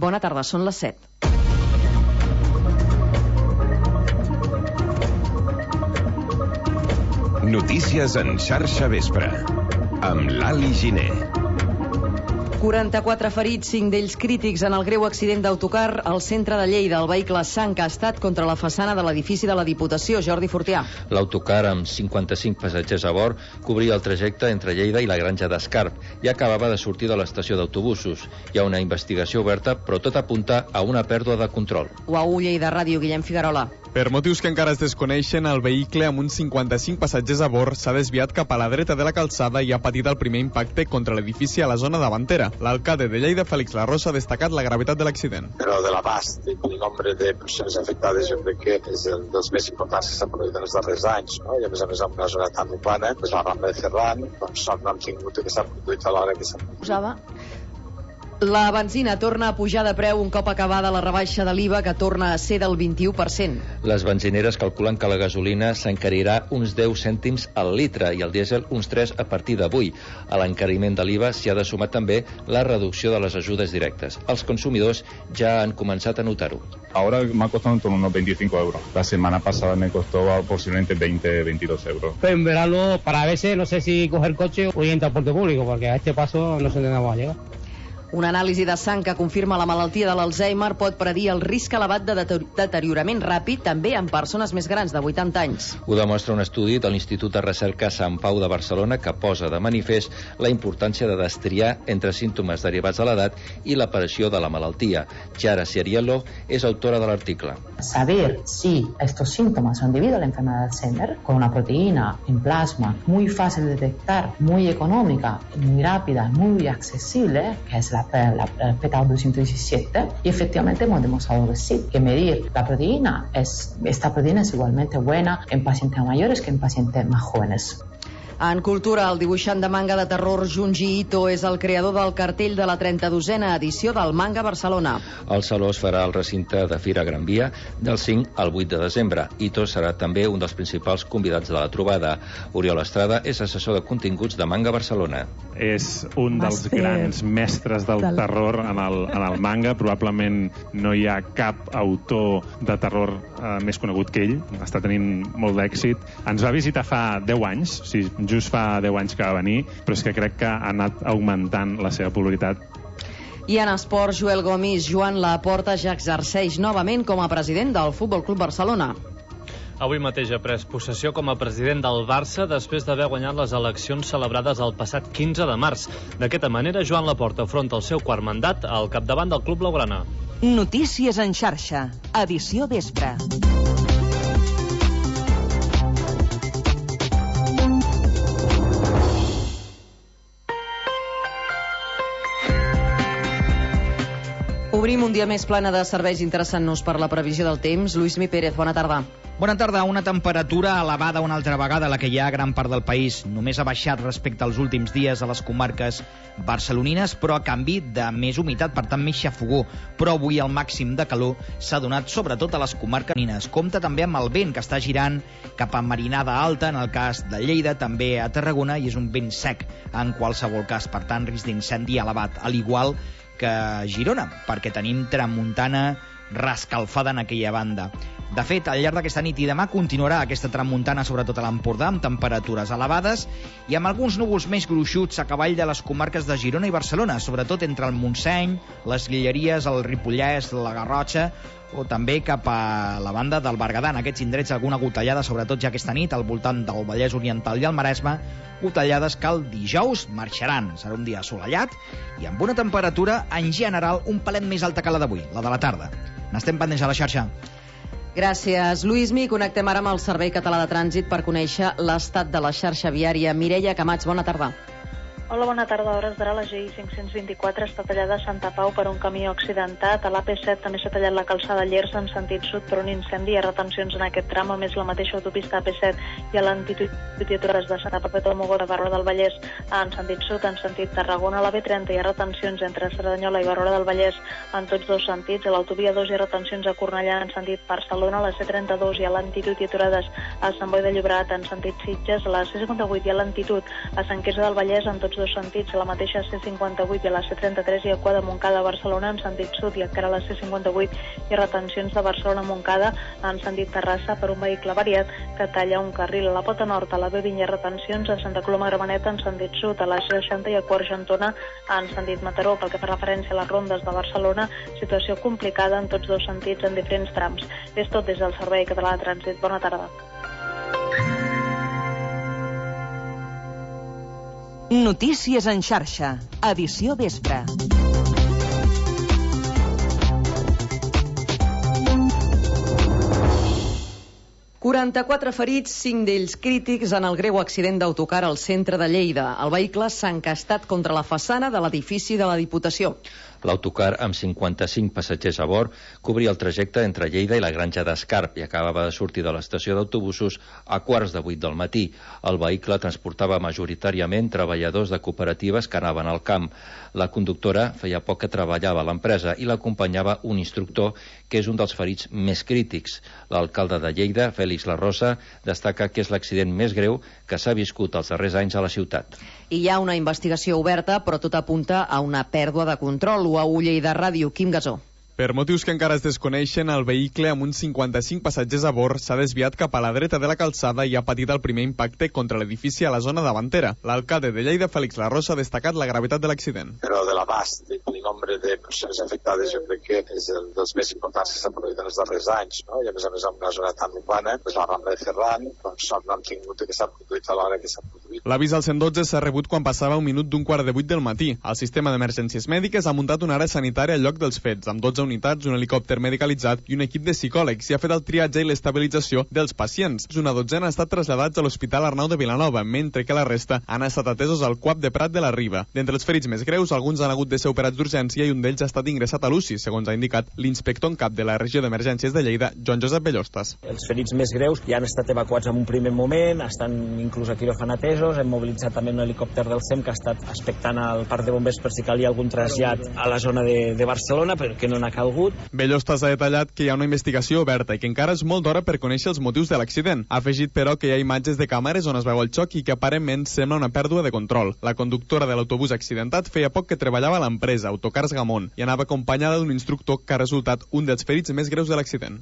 Bona tarda, són les 7. Notícies en xarxa vespre, amb Lali Giner. 44 ferits, 5 d'ells crítics en el greu accident d'autocar al centre de Lleida. El vehicle s'ha encastat contra la façana de l'edifici de la Diputació. Jordi Fortià. L'autocar, amb 55 passatgers a bord, cobria el trajecte entre Lleida i la Granja d'Escarp i acabava de sortir de l'estació d'autobusos. Hi ha una investigació oberta, però tot apunta a una pèrdua de control. UAU Lleida Ràdio, Guillem Figuerola. Per motius que encara es desconeixen, el vehicle amb uns 55 passatgers a bord s'ha desviat cap a la dreta de la calçada i ha patit el primer impacte contra l'edifici a la zona davantera. L'alcalde de Lleida, Félix Larrosa, ha destacat la gravetat de l'accident. Però de l'abast i el nombre de persones afectades jo crec que és un dels més importants que s'han produït en els darrers anys, no? I a més en una zona tan urbana, la Rambla de Ferran, doncs no hem tingut que s'ha produït a l'hora que s'ha produït. La benzina torna a pujar de preu un cop acabada la rebaixa de l'IVA, que torna a ser del 21%. Les benzineres calculen que la gasolina s'encarirà uns 10 cèntims al litre i el dièsel uns 3 a partir d'avui. A l'encariment de l'IVA s'hi ha de sumar també la reducció de les ajudes directes. Els consumidors ja han començat a notar-ho. Ahora me ha costado en torno a unos 25 euros. La semana pasada me costó posiblemente 20-22 euros. En verano, para veces, no sé si coger coche o ir en transporte público, porque a este paso no sé dónde vamos a llegar. Una anàlisi de sang que confirma la malaltia de l'Alzheimer pot predir el risc elevat de deteriorament ràpid també en persones més grans de 80 anys. Ho demostra un estudi de l'Institut de Recerca Sant Pau de Barcelona que posa de manifest la importància de destriar entre símptomes derivats de l'edat i l'aparició de la malaltia. Chiara Ciariello és autora de l'article. Saber si estos síntomas son debido a la enfermedad de Alzheimer, con una proteína en plasma muy fácil de detectar, muy económica, muy rápida, muy accesible, que es la PETA 217, y efectivamente hemos demostrado que sí, que medir la proteína esta proteína es igualmente buena en pacientes mayores que en pacientes más jóvenes. En cultura, el dibuixant de manga de terror Junji Ito és el creador del cartell de la 32a edició del Manga Barcelona. El saló es farà al recinte de Fira Gran Via del 5 al 8 de desembre. Ito serà també un dels principals convidats de la trobada. Oriol Estrada és assessor de continguts de Manga Barcelona. És un dels grans mestres del terror en el manga. Probablement no hi ha cap autor de terror més conegut que ell. Està tenint molt d'èxit. Ens va visitar fa 10 anys, o sigui, just fa 10 anys que va venir, però és que crec que ha anat augmentant la seva popularitat. I en esports, Joel Gomis, Joan Laporta ja exerceix novament com a president del Futbol Club Barcelona. Avui mateix ha pres possessió com a president del Barça després d'haver guanyat les eleccions celebrades el passat 15 de març. D'aquesta manera, Joan Laporta afronta el seu quart mandat al capdavant del club blaugrana. Notícies en xarxa, edició vespre. Obrim un dia més plana de serveis interessant-nos per la previsió del temps. Lluís Mi Pérez, bona tarda. Bona tarda. Una temperatura elevada una altra vegada a la que hi ha a gran part del país. Només ha baixat respecte als últims dies a les comarques barcelonines, però a canvi de més humitat, per tant més xafogó. Però avui el màxim de calor s'ha donat sobretot a les comarques barcelonines. Compte també amb el vent que està girant cap a Marinada Alta, en el cas de Lleida, també a Tarragona, i és un vent sec en qualsevol cas. Per tant, risc d'incendi elevat, al igual que a Girona, perquè tenim tramuntana rescalfada en aquella banda. De fet, al llarg d'aquesta nit i demà continuarà aquesta tramuntana, sobretot a l'Empordà, amb temperatures elevades i amb alguns núvols més gruixuts a cavall de les comarques de Girona i Barcelona, sobretot entre el Montseny, les Guilleries, el Ripollès, la Garrotxa, o també cap a la banda del Berguedà. En aquests indrets alguna gotellada, sobretot ja aquesta nit, al voltant del Vallès Oriental i el Maresme, gotellades que el dijous marxaran. Serà un dia assolellat i amb una temperatura en general un palet més alta que la d'avui, la de la tarda. N'estem pendents a la xarxa. Gràcies, Lluís Mi. Connectem ara amb el Servei Català de Trànsit per conèixer l'estat de la xarxa viària. Mireia Camats, bona tarda. Hola, bona tarda. A hores d'ara la GI 524 està tallada a Santa Pau per un camí accidentat. A l'AP7 també s'ha tallat la calçada Llers en sentit sud per un incendi. Hi ha retencions en aquest tram, a més la mateixa autopista AP7 i a l'antitud i atures de Santa Perpètua de Mogoda, Barroera del Vallès en sentit sud, en sentit Tarragona. A la B30 hi ha retencions entre Cerdanyola i Barroera del Vallès en tots dos sentits. A l'autovia 2 hi ha retencions a Cornellà en sentit Barcelona. A la C32 hi ha l'antitud i aturades a Sant Boi de Llobregat en sentit Sitges. A la C58 hi ha l'antitud a Sant Quirze del Vallès en tots dos sentits, la mateixa C58 i la C33 i Aquà de Montcada a Barcelona en sentit sud i encara la C58 i retencions de Barcelona-Montcada en sentit Terrassa per un vehicle variat que talla un carril. A la pota nord, a la B20 hi ha retencions a Santa Coloma-Gramenet en sentit sud, a la C60 i a Quart Argentona en sentit Mataró. Pel que fa referència a les rondes de Barcelona, situació complicada en tots dos sentits en diferents trams. És tot des del Servei Català de Trànsit. Bona tarda. Notícies en xarxa, edició vespre. ...44 ferits, 5 d'ells crítics en el greu accident d'autocar al centre de Lleida. El vehicle s'ha encastat contra la façana de l'edifici de la Diputació. L'autocar, amb 55 passatgers a bord, cobria el trajecte entre Lleida i la Granja d'Escarp i acabava de sortir de l'estació d'autobusos a 7:15 del matí. El vehicle transportava majoritàriament treballadors de cooperatives que anaven al camp. La conductora feia poc que treballava a l'empresa i l'acompanyava un instructor que és un dels ferits més crítics. L'alcalde de Lleida, Félix Larrosa, destaca que és l'accident més greu que s'ha viscut els darrers anys a la ciutat. Hi ha una investigació oberta, però tot apunta a una pèrdua de control. UAU Lleida Ràdio, Quim Gasó. Per motius que encara es desconeixen, el vehicle amb uns 55 passatgers a bord s'ha desviat cap a la dreta de la calçada i ha patit el primer impacte contra l'edifici a la zona davantera. L'alcalde de Lleida, Félix Larrosa, ha destacat la gravetat de l'accident. Però de l'abast del nombre de persones afectades jo crec que és el dels més importants que s'han produït en els darrers anys, no? I a més en una zona tan urbana, la Rambla de Ferran, doncs no han tingut que s'ha produït a l'hora que s'ha produït. L'avís al 112 s'ha rebut quan passava un minut d'un 7:15 del matí. El sistema d'emergències mèdiques ha muntat una àrea sanitària al lloc dels fets, amb 12 unitats, un helicòpter medicalitzat i un equip de psicòlegs i ha fet el triatge i l'estabilització dels pacients. Una dotzena han estat traslladats a l'Hospital Arnau de Vilanova, mentre que la resta han estat atesos al CUAP de Prat de la Riba. D'entre els ferits més greus, alguns han hagut de ser operats d'urgència i un d'ells ha estat ingressat a l'UCI, segons ha indicat l'inspector en cap de la regió d'emergències de Lleida, Joan Josep Bellostas. Els ferits més greus ja han estat evacuats en un primer moment, estan inclús a quiròfan atesos, hem mobilitzat també un helicòpter del SEM que ha estat expectant al parc de bombers per si calia algun trasllat a la zona de Barcelona, perquè no n'ha calgut. Bellostas ha detallat que hi ha una investigació oberta i que encara és molt d'hora per conèixer els motius de l'accident. Ha afegit, però, que hi ha imatges de càmeres on es veu el xoc i que aparentment sembla una pèrdua de control. La conductora de l'autobús accidentat feia poc que treballava a l'empresa, Autocars Gamón, i anava acompanyada d'un instructor que ha resultat un dels ferits més greus de l'accident.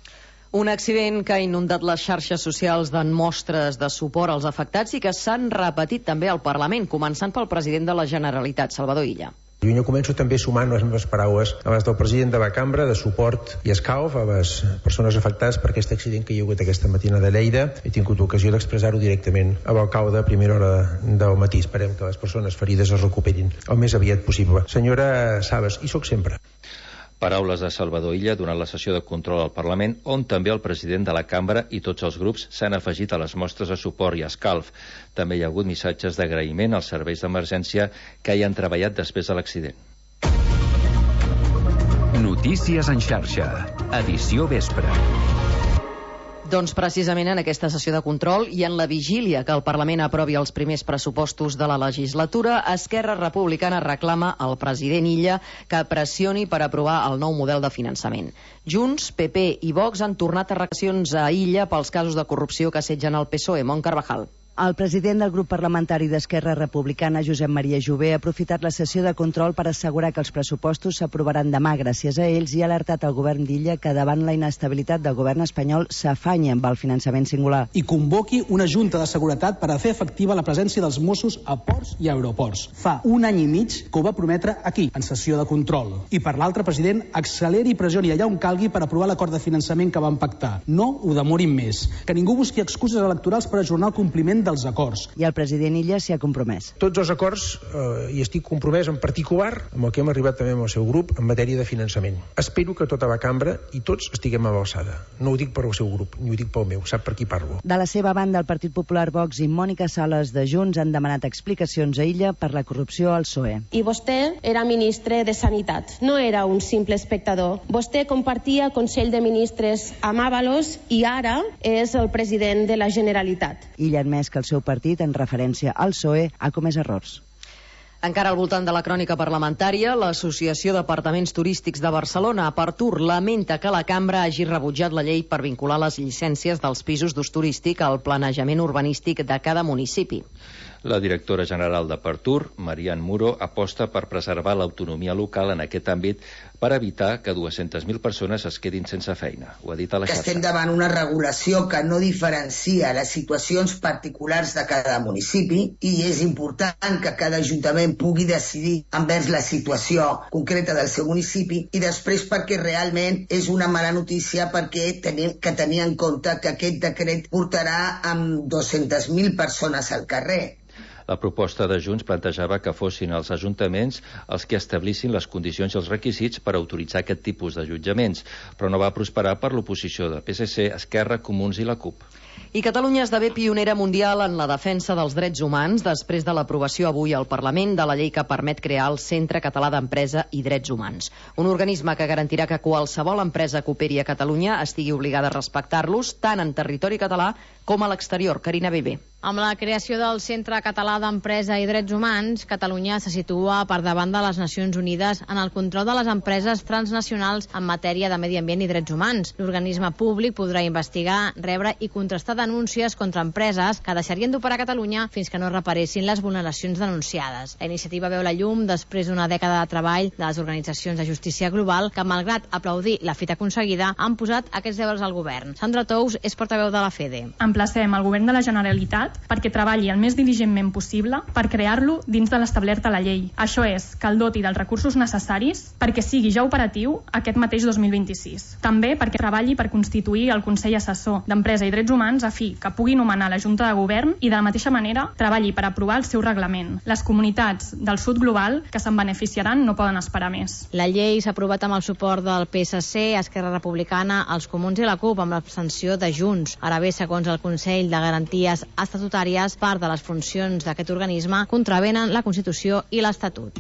Un accident que ha inundat les xarxes socials de mostres de suport als afectats i que s'han repetit també al Parlament, començant pel president de la Generalitat, Salvador Illa. Jo començo també sumant les meves paraules a les del president de la cambra de suport i escalf a les persones afectades per aquest accident que hi ha hagut aquesta matina de Lleida. He tingut ocasió d'expressar-ho directament a l'alcalde a primera hora del matí. Esperem que les persones ferides es recuperin el més aviat possible. Senyora Sabas, hi soc sempre. Paraules de Salvador Illa durant la sessió de control al Parlament, on també el president de la cambra i tots els grups s'han afegit a les mostres de suport i escalf. També hi ha hagut missatges d'agraïment als serveis d'emergència que hi han treballat després de l'accident. Notícies en xarxa, edició vespre. Doncs precisament en aquesta sessió de control i en la vigília que el Parlament aprovi els primers pressupostos de la legislatura, Esquerra Republicana reclama al president Illa que pressioni per aprovar el nou model de finançament. Junts, PP i Vox han tornat a reaccions a Illa pels casos de corrupció que assetgen el PSOE. Mont Carvajal. El president del grup parlamentari d'Esquerra Republicana, Josep Maria Jové, ha aprofitat la sessió de control per assegurar que els pressupostos s'aprovaran demà gràcies a ells i ha alertat el govern d'Illa que davant la inestabilitat del govern espanyol s'afanya amb el finançament singular. I convoqui una junta de seguretat per a fer efectiva la presència dels Mossos a ports i aeroports. Fa un any i mig que ho va prometre aquí, en sessió de control. I per l'altre, president, acceleri i pressioni allà on calgui per aprovar l'acord de finançament que van pactar. No ho demorin més. Que ningú busqui excuses electorals per ajornar el compliment dels acords. I el president Illa s'hi ha compromès. Tots els acords, i estic compromès en particular amb el que hem arribat també amb el seu grup en matèria de finançament. Espero que tota la cambra i tots estiguem a l'alçada. No ho dic per al seu grup, ni ho dic pel meu, sap per qui parlo. De la seva banda, el Partit Popular, Vox i Mònica Sales de Junts han demanat explicacions a Illa per la corrupció al PSOE. I vostè era ministre de Sanitat, no era un simple espectador. Vostè compartia Consell de Ministres amb Ábalos i ara és el president de la Generalitat. Illa ha admès que el seu partit, en referència al PSOE, ha comès errors. Encara al voltant de la crònica parlamentària, l'Associació d'Apartaments Turístics de Barcelona, Apartur, lamenta que la cambra hagi rebutjat la llei per vincular les llicències dels pisos d'ús turístic al planejament urbanístic de cada municipi. La directora general de Partur, Marian Muro, aposta per preservar l'autonomia local en aquest àmbit per evitar que 200.000 persones es quedin sense feina. Ho ha dit a la xarxa. Estem davant una regulació que no diferencia les situacions particulars de cada municipi i és important que cada ajuntament pugui decidir envers la situació concreta del seu municipi i després perquè realment és una mala notícia perquè tenim que tenir en compte que aquest decret portarà amb 200.000 persones al carrer. La proposta de Junts plantejava que fossin els ajuntaments els que establissin les condicions i els requisits per autoritzar aquest tipus d'allotjaments, però no va prosperar per l'oposició de PSC, Esquerra, Comuns i la CUP. I Catalunya esdevé pionera mundial en la defensa dels drets humans després de l'aprovació avui al Parlament de la llei que permet crear el Centre Català d'Empresa i Drets Humans. Un organisme que garantirà que qualsevol empresa que operi a Catalunya estigui obligada a respectar-los tant en territori català com a l'exterior. Carina Viver. Amb la creació del Centre Català d'Empresa i Drets Humans, Catalunya se situa per davant de les Nacions Unides en el control de les empreses transnacionals en matèria de medi ambient i drets humans. L'organisme públic podrà investigar, rebre i contrastar denúncies contra empreses que deixarien d'operar a Catalunya fins que no reparessin les vulneracions denunciades. La iniciativa veu la llum després d'una dècada de treball de les organitzacions de justícia global que, malgrat aplaudir la fita aconseguida, han posat aquests deures al govern. Sandra Tous és portaveu de la FEDE. Emplacem el govern de la Generalitat perquè treballi el més diligentment possible per crear-lo dins de l'establert a la llei. Això és, que el doti dels recursos necessaris perquè sigui ja operatiu aquest mateix 2026. També perquè treballi per constituir el Consell Assessor d'Empresa i Drets Humans a fi que pugui nomenar la Junta de Govern i de la mateixa manera treballi per aprovar el seu reglament. Les comunitats del sud global que se'n beneficiaran no poden esperar més. La llei s'ha aprovat amb el suport del PSC, Esquerra Republicana, els Comuns i la CUP amb l'abstenció de Junts. Ara bé, segons el Consell de Garanties Estatutàries, part de les funcions d'aquest organisme contravenen la Constitució i l'Estatut.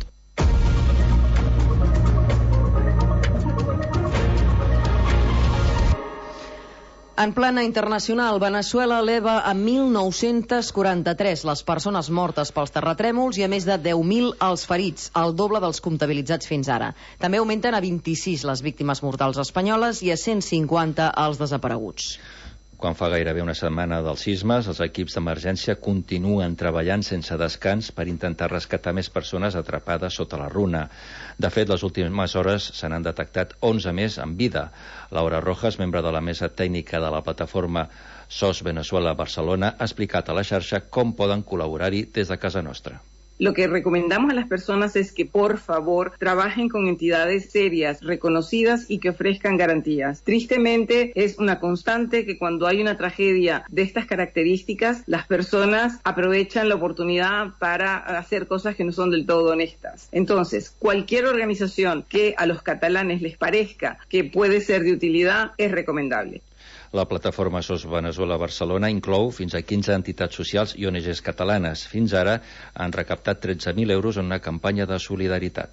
En plana internacional, Veneçuela eleva a 1.943 les persones mortes pels terratrèmols i a més de 10.000 els ferits, el doble dels comptabilitzats fins ara. També augmenten a 26 les víctimes mortals espanyoles i a 150 els desapareguts. Quan fa gairebé una setmana dels sismes, els equips d'emergència continuen treballant sense descans per intentar rescatar més persones atrapades sota la runa. De fet, les últimes hores se n'han detectat 11 més en vida. Laura Rojas, membre de la mesa tècnica de la plataforma SOS Venezuela Barcelona, ha explicat a la xarxa com poden col·laborar-hi des de casa nostra. Lo que recomendamos a las personas es que, por favor, trabajen con entidades serias, reconocidas y que ofrezcan garantías. Tristemente, es una constante que cuando hay una tragedia de estas características, las personas aprovechan la oportunidad para hacer cosas que no son del todo honestas. Entonces, cualquier organización que a los catalanes les parezca que puede ser de utilidad es recomendable. La plataforma SOS Venezuela Barcelona inclou fins a 15 entitats socials i ONGs catalanes. Fins ara han recaptat 13.000 euros en una campanya de solidaritat.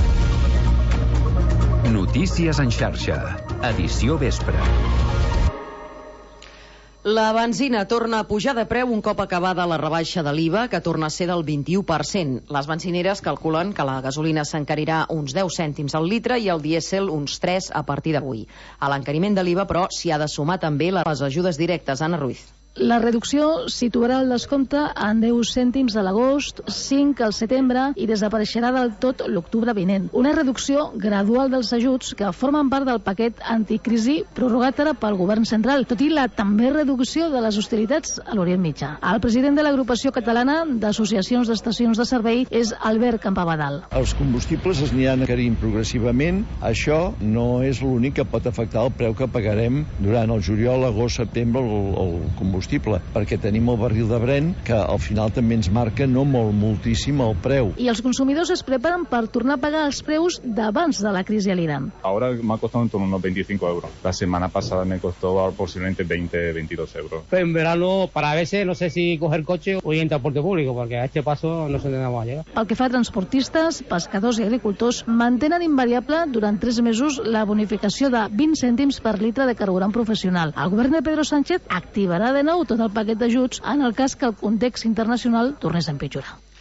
Notícies en xarxa. Edició vespre. La benzina torna a pujar de preu un cop acabada la rebaixa de l'IVA, que torna a ser del 21%. Les benzineres calculen que la gasolina s'encarirà uns 10 cèntims al litre i el dièsel uns 3 a partir d'avui. A l'encariment de l'IVA, però, s'hi ha de sumar també les ajudes directes. Anna Ruiz. La reducció situarà el descompte en 10 cèntims a l'agost, 5 al setembre i desapareixerà del tot l'octubre vinent. Una reducció gradual dels ajuts que formen part del paquet anticrisi prorrogat ara pel govern central, tot i la també reducció de les hostilitats a l'Orient Mitjà. El president de l'agrupació catalana d'associacions d'estacions de servei és Albert Campabadal. Els combustibles es aniran encarint progressivament. Això no és l'únic que pot afectar el preu que pagarem durant el juliol, agost, setembre, el combustible, perquè tenim el barril de Brent, que al final també ens marca no moltíssim el preu. I els consumidors es preparen per tornar a pagar els preus d'abans de la crisi a l'Iran. Ahora me ha costado en torno a unos 25 euros. La semana pasada me costó posiblemente 20-22 euros. En verano, para veces, no sé si coger coche o ir en transporte público, porque a este paso no se tendrá a llegar. Pel que fa a transportistes, pescadors i agricultors, mantenen invariable durant 3 mesos la bonificació de 20 cèntims per litre de carburant professional. El govern de Pedro Sánchez activarà de nou tot el paquet d'ajuts en el cas que el context internacional tornés a empitjorar.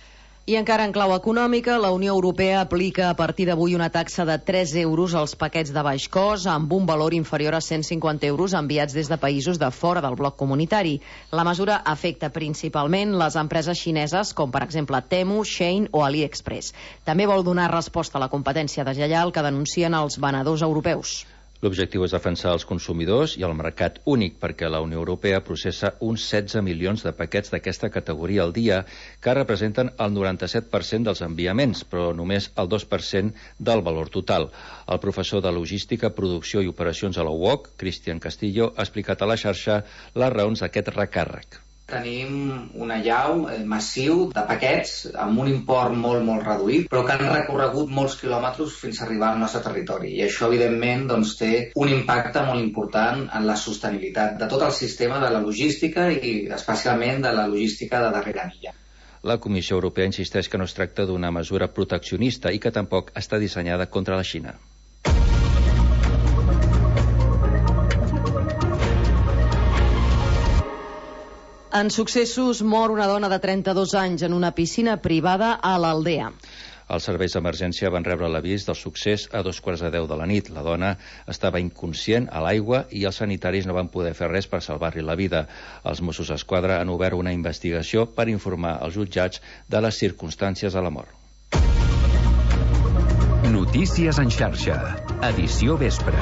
I encara en clau econòmica, la Unió Europea aplica a partir d'avui una taxa de 3 euros als paquets de baix cost amb un valor inferior a 150 euros enviats des de països de fora del bloc comunitari. La mesura afecta principalment les empreses xineses com per exemple Temu, Shein o AliExpress. També vol donar resposta a la competència deslleial que denuncien els venedors europeus. L'objectiu és defensar els consumidors i el mercat únic perquè la Unió Europea processa uns 16 milions de paquets d'aquesta categoria al dia que representen el 97% dels enviaments, però només el 2% del valor total. El professor de Logística, Producció i Operacions a la UOC, Cristian Castillo, ha explicat a la xarxa les raons d'aquest recàrrec. Tenim una llau massiu de paquets amb un import molt reduït, però que han recorregut molts quilòmetres fins a arribar al nostre territori. I això, evidentment, té un impacte molt important en la sostenibilitat de tot el sistema de la logística i especialment de la logística de darrera milla. La Comissió Europea insisteix que no es tracta d'una mesura proteccionista i que tampoc està dissenyada contra la Xina. En successos, mor una dona de 32 anys en una piscina privada a l'Aldea. Els serveis d'emergència van rebre l'avís del succés a 2:15 de la nit. La dona estava inconscient a l'aigua i els sanitaris no van poder fer res per salvar-li la vida. Els Mossos d'Esquadra han obert una investigació per informar als jutjats de les circumstàncies de la mort. Notícies en xarxa. Edició vespre.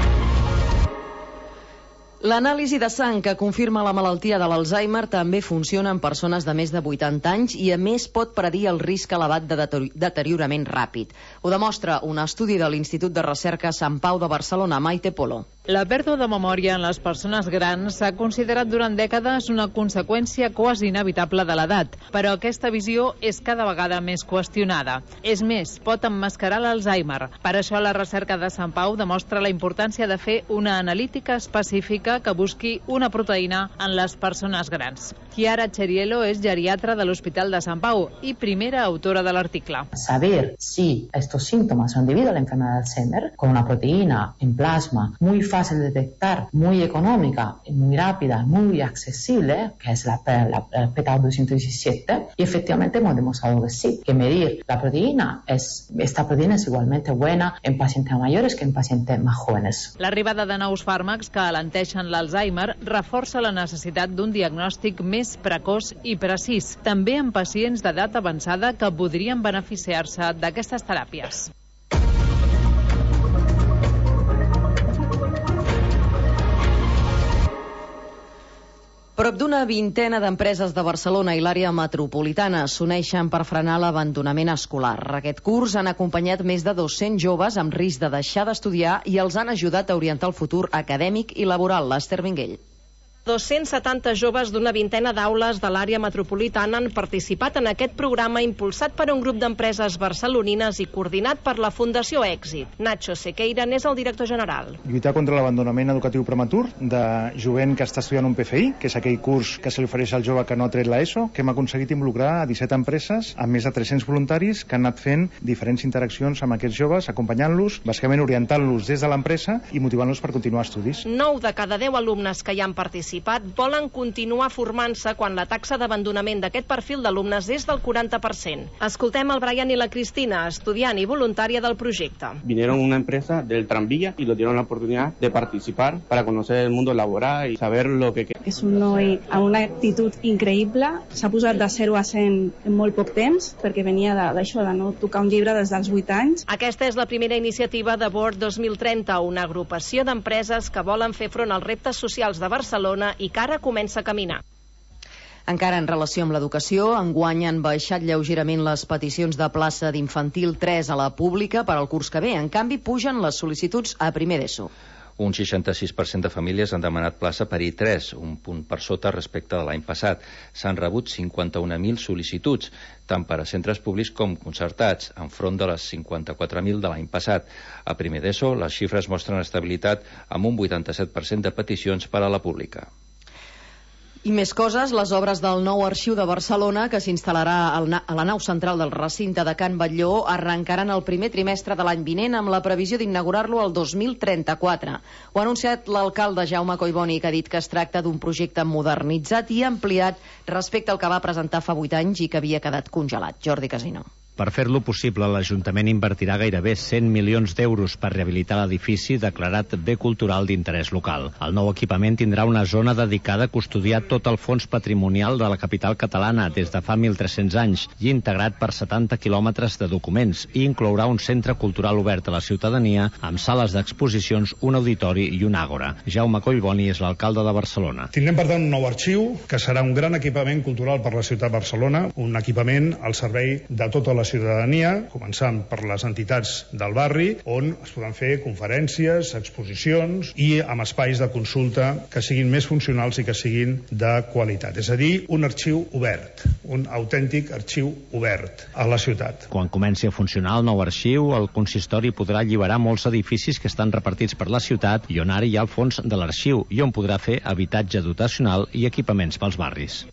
L'anàlisi de sang que confirma la malaltia de l'Alzheimer també funciona en persones de més de 80 anys i a més pot predir el risc elevat de deteriorament ràpid. Ho demostra un estudi de l'Institut de Recerca Sant Pau de Barcelona, Maite Polo. La pèrdua de memòria en les persones grans s'ha considerat durant dècades una conseqüència quasi inevitable de l'edat, però aquesta visió és cada vegada més qüestionada. És més, pot emmascarar l'Alzheimer. Per això la recerca de Sant Pau demostra la importància de fer una analítica específica que busqui una proteïna en les persones grans. Chiara Cheriello és geriatra de l'Hospital de Sant Pau i primera autora de l'article. Saber si estos síntomas son debido a la enfermedad de Alzheimer, con una proteína en plasma muy fácil de detectar, muy económica, muy rápida, muy accesible, que es la PTA217, y efectivamente hemos demostrado que sí, que medir la proteína, esta proteína es igualmente buena en pacientes mayores que en pacientes más jóvenes. L'arribada de nous fàrmacs que alenteixen l'Alzheimer reforça la necessitat d'un diagnòstic més precoç i precís, també en pacients d'edat avançada que podrien beneficiar-se d'aquestes teràpies. Prop d'una vintena d'empreses de Barcelona i l'àrea metropolitana s'uneixen per frenar l'abandonament escolar. Aquest curs han acompanyat més de 200 joves amb risc de deixar d'estudiar i els han ajudat a orientar el futur acadèmic i laboral. L'Ester Vinguell. 270 joves d'una vintena d'aules de l'àrea metropolitana han participat en aquest programa impulsat per un grup d'empreses barcelonines i coordinat per la Fundació Èxit. Nacho Sequeira n'és el director general. Lluitar contra l'abandonament educatiu prematur de jovent que està estudiant un PFI, que és aquell curs que se li ofereix al jove que no ha tret l'ESO, que hem aconseguit involucrar a 17 empreses amb més de 300 voluntaris que han anat fent diferents interaccions amb aquests joves, acompanyant-los, bàsicament orientant-los des de l'empresa i motivant-los per continuar estudis. 9 de cada 10 alumnes que hi han participat volen continuar formant-se quan la taxa d'abandonament d'aquest perfil d'alumnes és del 40%. Escoltem el Brian i la Cristina, estudiant i voluntària del projecte. Vinieron una empresa del tranvía y nos dieron la oportunidad de participar para conocer el mundo laboral y saber lo que... És un noi amb una actitud increïble, s'ha posat de 0 a 100 en molt poc temps, perquè venia d'això, de no tocar un llibre des dels 8 anys. Aquesta és la primera iniciativa de Board 2030, una agrupació d'empreses que volen fer front als reptes socials de Barcelona i que ara comença a caminar. Encara en relació amb l'educació, enguany han baixat lleugerament les peticions de plaça d'infantil 3 a la pública per al curs que ve. En canvi, pugen les sol·licituds a primer d'ESO. Un 66% de famílies han demanat plaça per I3, un punt per sota respecte de l'any passat. S'han rebut 51.000 sol·licituds, tant per a centres públics com concertats, enfront de les 54.000 de l'any passat. A primer d'ESO, les xifres mostren estabilitat amb un 87% de peticions per a la pública. I més coses, les obres del nou arxiu de Barcelona, que s'instal·larà a la nau central del recinte de Can Batlló, arrencaran el primer trimestre de l'any vinent amb la previsió d'inaugurar-lo el 2034. Ho ha anunciat l'alcalde Jaume Collboni, que ha dit que es tracta d'un projecte modernitzat i ampliat respecte al que va presentar fa 8 anys i que havia quedat congelat. Jordi Casino. Per fer-lo possible, l'Ajuntament invertirà gairebé 100 milions d'euros per rehabilitar l'edifici declarat bé cultural d'interès local. El nou equipament tindrà una zona dedicada a custodiar tot el fons patrimonial de la capital catalana des de fa 1.300 anys i integrat per 70 quilòmetres de documents, i inclourà un centre cultural obert a la ciutadania amb sales d'exposicions, un auditori i un àgora. Jaume Collboni és l'alcalde de Barcelona. Tindrem, per tant, un nou arxiu que serà un gran equipament cultural per la ciutat de Barcelona, un equipament al servei de tota la ciutadania, començant per les entitats del barri, on es poden fer conferències, exposicions i amb espais de consulta que siguin més funcionals i que siguin de qualitat. És a dir, un arxiu obert, un autèntic arxiu obert a la ciutat. Quan comenci a funcionar el nou arxiu, el consistori podrà alliberar molts edificis que estan repartits per la ciutat i on ara hi ha el fons de l'arxiu i on podrà fer habitatge dotacional i equipaments pels barris.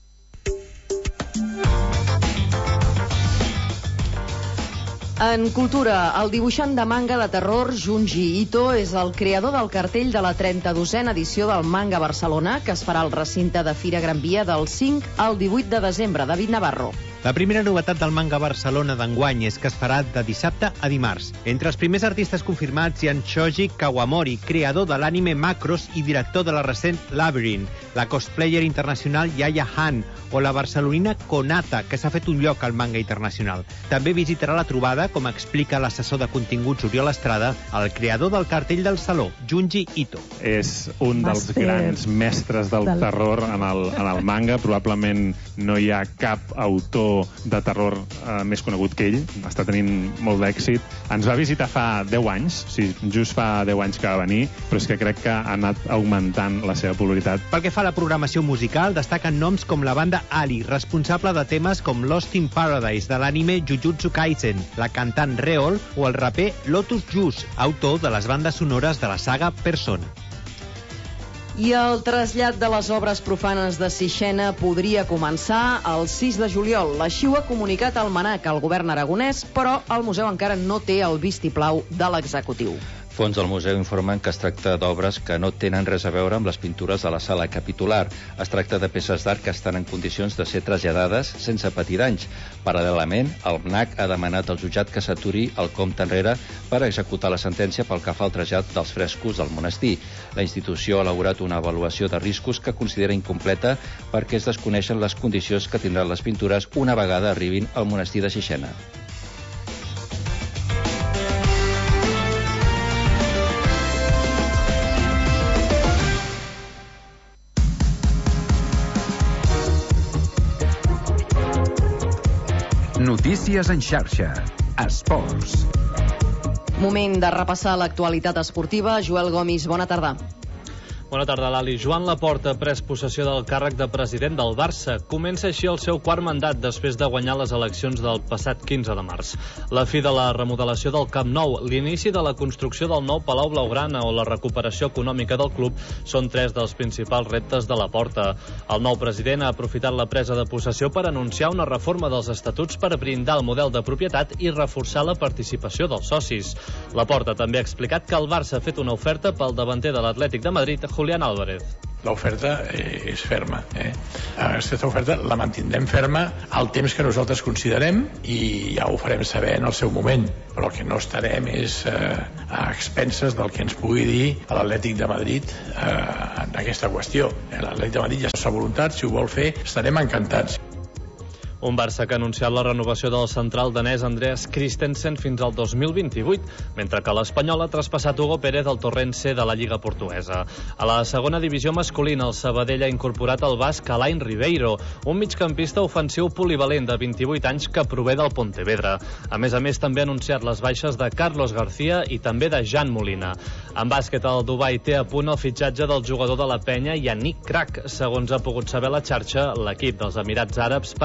En cultura, el dibuixant de manga de terror Junji Ito és el creador del cartell de la 32a edició del Manga Barcelona, que es farà al recinte de Fira Gran Via del 5 al 18 de desembre. David Navarro. La primera novetat del Manga Barcelona d'enguany és que es farà de dissabte a dimarts. Entre els primers artistes confirmats hi ha Shoji Kawamori, creador de l'anime Macross i director de la recent Labyrinth, la cosplayer internacional Yaya Han o la barcelonina Konata, que s'ha fet un lloc al manga internacional. També visitarà la trobada, com explica l'assessor de continguts Oriol Estrada, el creador del cartell del Saló, Junji Ito. És un dels grans mestres del terror en el manga. Probablement no hi ha cap autor de terror més conegut que ell. Està tenint molt d'èxit. Ens va visitar fa 10 anys, sí, just fa 10 anys que va venir, però és que crec que ha anat augmentant la seva popularitat. Pel que fa a la programació musical, destaquen noms com la banda Ali, responsable de temes com Lost in Paradise de l'anime Jujutsu Kaisen, la cantant Reol o el raper Lotus Juice, autor de les bandes sonores de la saga Persona. I el trasllat de les obres profanes de Sixena podria començar el 6 de juliol. Així ho ha comunicat el MNAC al govern aragonès, però el museu encara no té el vistiplau de l'executiu. Fons del museu informen que es tracta d'obres que no tenen res a veure amb les pintures de la sala capitular. Es tracta de peces d'art que estan en condicions de ser traslladades sense patir danys. Paral·lelament, el MNAC ha demanat al jutjat que s'aturi el compte enrere per executar la sentència pel que fa al trasllat dels frescos del monestir. La institució ha elaborat una avaluació de riscos que considera incompleta perquè es desconeixen les condicions que tindran les pintures una vegada arribin al monestir de Sixena. Notícies en xarxa. Esports. Moment de repassar l'actualitat esportiva. Joel Gomis, bona tarda. Bona tarda, Lali. Joan Laporta ha pres possessió del càrrec de president del Barça. Comença així el seu quart mandat després de guanyar les eleccions del passat 15 de març. La fi de la remodelació del Camp Nou, l'inici de la construcció del nou Palau Blaugrana o la recuperació econòmica del club són tres dels principals reptes de Laporta. El nou president ha aprofitat la presa de possessió per anunciar una reforma dels estatuts per blindar el model de propietat i reforçar la participació dels socis. Laporta també ha explicat que el Barça ha fet una oferta pel davanter de l'Atlètic de Madrid, Julián Álvarez. L'oferta és ferma. Aquesta oferta la mantindrem ferma al temps que nosaltres considerem i ja ho farem saber en el seu moment, però el que no estarem és a expenses del que ens pugui dir l'Atlètic de Madrid en aquesta qüestió. L'Atlètic de Madrid ja és la voluntat, si ho vol fer estarem encantats. Un Barça que ha anunciat la renovació del central danès Andreas Christensen fins al 2028, mentre que l'Espanyol ha traspassat Hugo Pérez al torrent C de la Lliga Portuguesa. A la segona divisió masculina, el Sabadell ha incorporat el basc Alain Ribeiro, un migcampista ofensiu polivalent de 28 anys que prové del Pontevedra. A més, també ha anunciat les baixes de Carlos García i també de Jan Molina. En bàsquet, el Dubai té a punt el fitxatge del jugador de la Penya, Yannick Crac. Segons ha pogut saber la xarxa, l'equip dels Emirats Àrabs pagarà la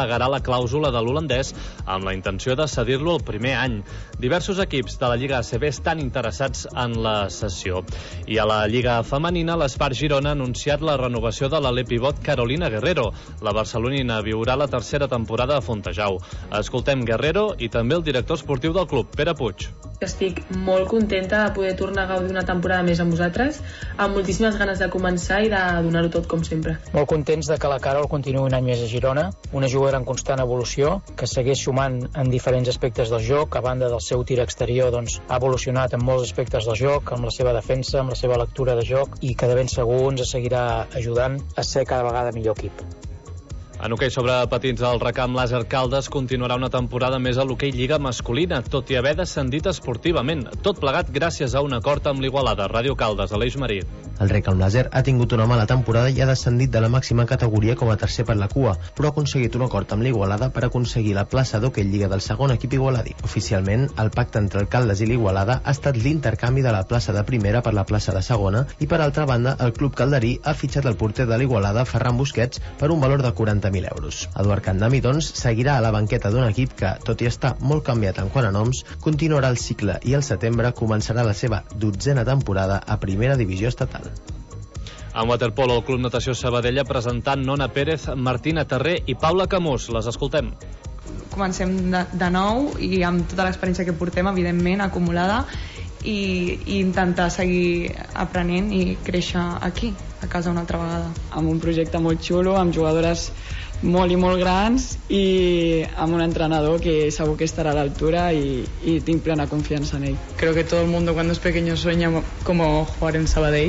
clàusula de l'holandès amb la intenció de cedir-lo el primer any. Diversos equips de la Lliga ACB estan interessats en la cessió. I a la Lliga femenina, l'Espart Girona ha anunciat la renovació de l'alè pivot Carolina Guerrero. La barcelonina viurà la tercera temporada a Fontejau. Escoltem Guerrero i també el director esportiu del club, Pere Puig. Estic molt contenta de poder tornar a gaudir una temporada més amb vosaltres, amb moltíssimes ganes de començar i de donar-ho tot com sempre. Molt contents de que la Carol continuï un any més a Girona, una jugadora en constant evolució, que segueix sumant en diferents aspectes del joc, a banda del seu tir exterior, doncs, ha evolucionat en molts aspectes del joc, amb la seva defensa, amb la seva lectura de joc, i que de ben segur ens seguirà ajudant a ser cada vegada millor equip. En hoquei sobre patins, el Recamp Làser Caldes continuarà una temporada més a l'hoquei Lliga masculina, tot i haver descendit esportivament. Tot plegat gràcies a un acord amb l'Igualada. Ràdio Caldes, Aleix Marí. El Recamp Làser ha tingut una mala temporada i ha descendit de la màxima categoria com a tercer per la cua, però ha aconseguit un acord amb l'Igualada per aconseguir la plaça d'hoquei Lliga del segon equip igualadí. Oficialment, el pacte entre el Caldes i l'Igualada ha estat l'intercanvi de la plaça de primera per la plaça de segona i, per altra banda, el club calderí ha fitxat el porter de l'Igualada, Ferran Busquets, per un valor de 40.000 euros. Eduard Candami, doncs, seguirà a la banqueta d'un equip que, tot i estar molt canviat en quant a noms, continuarà el cicle i al setembre començarà la seva 12a temporada a primera divisió estatal. En waterpolo, el Club Natació Sabadell ha presentat Nona Pérez, Martina Terré i Paula Camús. Les escoltem. Comencem de nou i amb tota l'experiència que portem, evidentment, acumulada, i intentar seguir aprenent i créixer aquí, a casa una altra vegada. Amb un projecte molt xulo, amb jugadores molt i molt grans y amb un entrenador que segur que estará a la altura y tengo plena confianza en él. Creo que todo el mundo cuando es pequeño sueña como jugar en Sabadell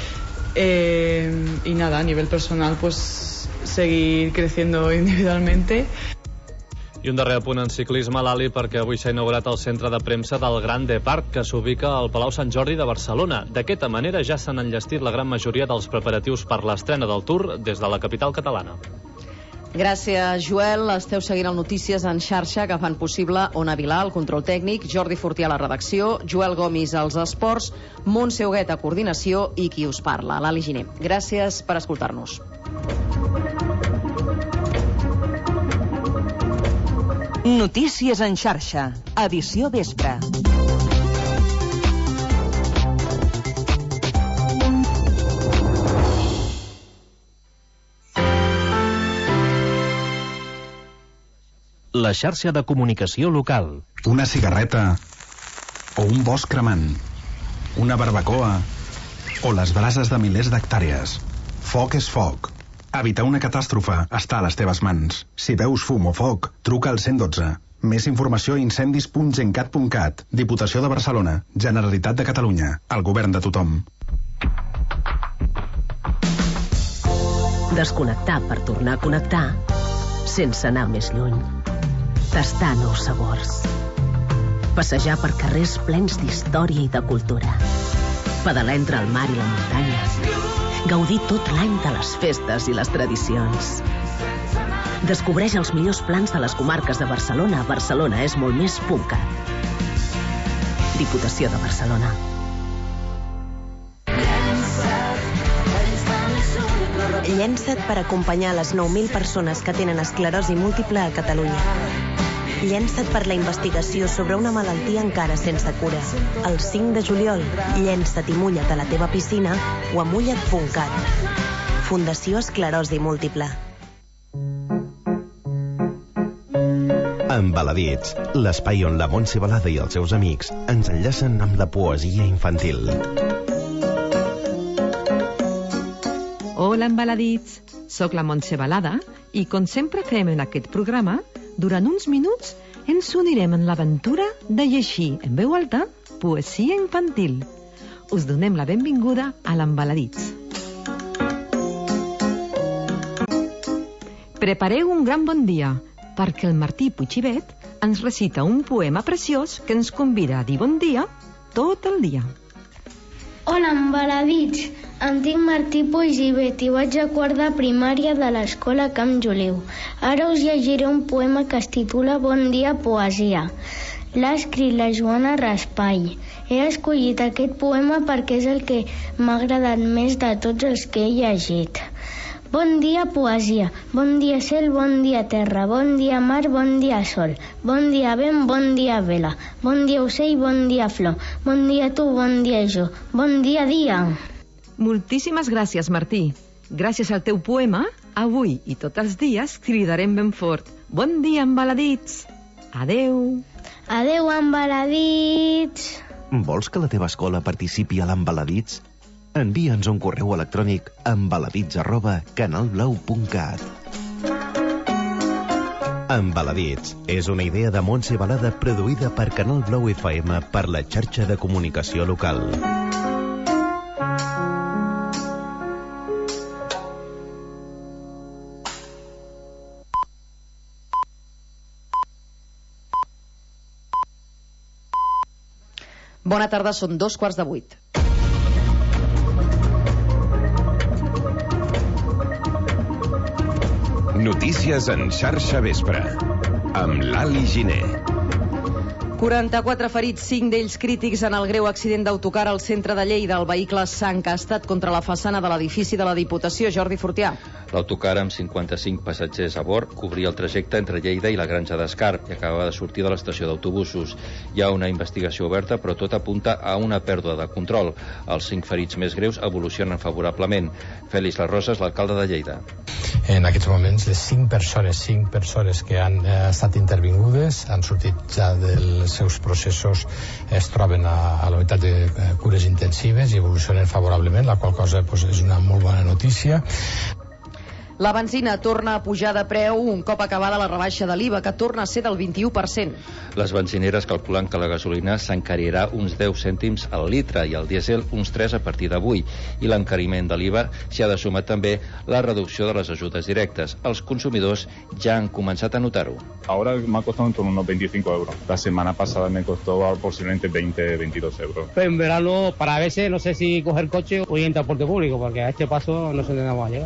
y nada, a nivel personal pues seguir creciendo individualmente. I un darrer punt en ciclisme, l'Ali, perquè avui s'ha inaugurat el centre de premsa del Grande Parc, que s'ubica al Palau Sant Jordi de Barcelona. D'aquesta manera ja s'han enllestit la gran majoria dels preparatius per l'estrena del Tour des de la capital catalana. Gràcies, Joel. Esteu seguint el Notícies en xarxa, que fan possible Ona Vilà, el control tècnic, Jordi Fortià a la redacció, Joel Gomis als esports, Montse Huguet a coordinació i qui us parla, l'Ali Giner. Gràcies per escoltar-nos. Notícies en xarxa, edició vespre. La xarxa de comunicació local. Una cigarreta o un bosc cremant, una barbacoa o les brases de milers d'hectàrees. Foc és foc. Evitar una catàstrofe està a les teves mans. Si veus fum o foc, truca al 112. Més informació a incendis.gencat.cat. Diputació de Barcelona. Generalitat de Catalunya. El govern de tothom. Desconnectar per tornar a connectar sense anar més lluny. Tastar nous sabors. Passejar per carrers plens d'història i de cultura. Pedalar entre el mar i la muntanya. Gaudir tot l'any de les festes i les tradicions. Descobreix els millors plans de les comarques de Barcelona a barcelonaesmoltmés.cat. Diputació de Barcelona. Llença't per acompanyar les 9.000 persones que tenen esclerosi múltiple a Catalunya. Llença't per la investigació sobre una malaltia encara sense cura. El 5 de juliol, llença't i mulla't a la teva piscina o a mulla't.cat. Fundació Esclerosi Múltiple. Embaladits, l'espai on la Montse Balada i els seus amics ens enllacen amb la poesia infantil. Hola, embaladits. Soc la Montse Balada i, com sempre fem en aquest programa, durant uns minuts ens unirem en l'aventura de llegir en veu alta poesia infantil. Us donem la benvinguda a l'Embaladits. Prepareu un gran bon dia, perquè el Martí Puixivet ens recita un poema preciós que ens convida a dir bon dia tot el dia. Hola, embaladits. Em dic Martí Puixivet i vaig a quart de primària de l'escola Camp Joliu. Ara us llegiré un poema que es titula Bon dia, poesia. L'ha escrit la Joana Raspall. He escollit aquest poema perquè és el que m'ha agradat més de tots els que he llegit. Bon dia, poesia. Bon dia, cel, bon dia, terra. Bon dia, mar, bon dia, sol. Bon dia, vent, bon dia, vela. Bon dia, ocell, bon dia, flor. Bon dia, tu, bon dia, jo. Bon dia, dia. Moltíssimes gràcies, Martí. Gràcies al teu poema, avui i tots els dies cridarem ben fort. Bon dia, embaladits. Adeu. Adeu, embaladits. Vols que la teva escola participi a l'Embaladits? Envia'ns un correu electrònic a embaladits@canalblau.cat. Embaladits és una idea de Montse Balada produïda per Canal Blau FM per la xarxa de comunicació local. Bona tarda, són 7:45. Notícies en xarxa vespre, amb l'Ali Giner. 44 ferits, 5 d'ells crítics en el greu accident d'autocar al centre de Lleida. El vehicle s'ha encastat contra la façana de l'edifici de la Diputació. Jordi Fortià. L'autocar amb 55 passatgers a bord cobria el trajecte entre Lleida i la Granja d'Escarp i acabava de sortir de l'estació d'autobusos. Hi ha una investigació oberta, però tot apunta a una pèrdua de control. Els 5 ferits més greus evolucionen favorablement. Félix Las Rosas, l'alcalde de Lleida. En aquests moments, les 5 persones que han estat intervingudes han sortit ja dels seus processos, es troben a la unitat de cures intensives i evolucionen favorablement, la qual cosa és una molt bona notícia. La benzina torna a pujar de preu un cop acabada la rebaixa de l'IVA, que torna a ser del 21%. Les benzineres calculen que la gasolina s'encarirà uns 10 cèntims al litre i el dièsel uns 3 a partir d'avui. I l'encariment de l'IVA s'hi ha de sumar també la reducció de les ajudes directes. Els consumidors ja han començat a notar-ho. Ahora me ha costado en torno a unos 25 euros. La semana pasada me costó posiblemente 20-22 euros. En verano, para veces, no sé si coger coche o ir en transporte público, porque a este paso no sé dónde vamos a llegar.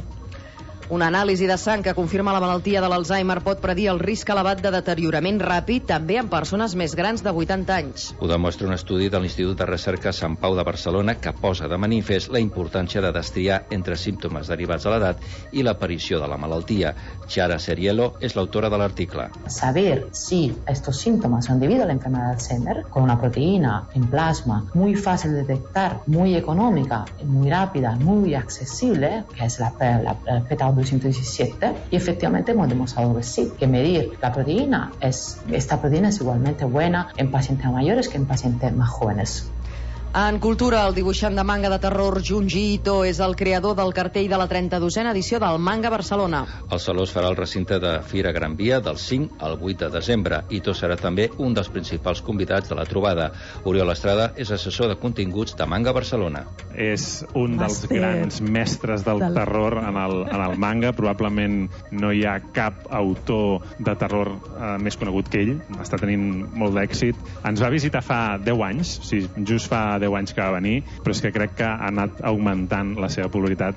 Una anàlisi de sang que confirma la malaltia de l'Alzheimer pot predir el risc elevat de deteriorament ràpid també en persones més grans de 80 anys. Ho demostra un estudi de l'Institut de Recerca Sant Pau de Barcelona que posa de manifest la importància de destriar entre símptomes derivats de l'edat i l'aparició de la malaltia. Chiara Seriello és l'autora de l'article. Saber si estos síntomas son debido a la enfermedad de Alzheimer, con una proteína en plasma muy fácil de detectar, muy económica, muy rápida, muy accesible, que es la PETA 217, y efectivamente hemos demostrado que sí, que medir la proteína esta proteína es igualmente buena en pacientes mayores que en pacientes más jóvenes. En cultura, el dibuixant de manga de terror Junji Ito és el creador del cartell de la 32a edició del Manga Barcelona. El Saló es farà al recinte de Fira Gran Via del 5 al 8 de desembre. Ito serà també un dels principals convidats de la trobada. Oriol Estrada és assessor de continguts de Manga Barcelona. És un dels grans mestres del terror en el manga. Probablement no hi ha cap autor de terror més conegut que ell. Està tenint molt d'èxit. Ens va visitar fa 10 anys, just fa 10 anys que va venir, però és que crec que ha anat augmentant la seva popularitat.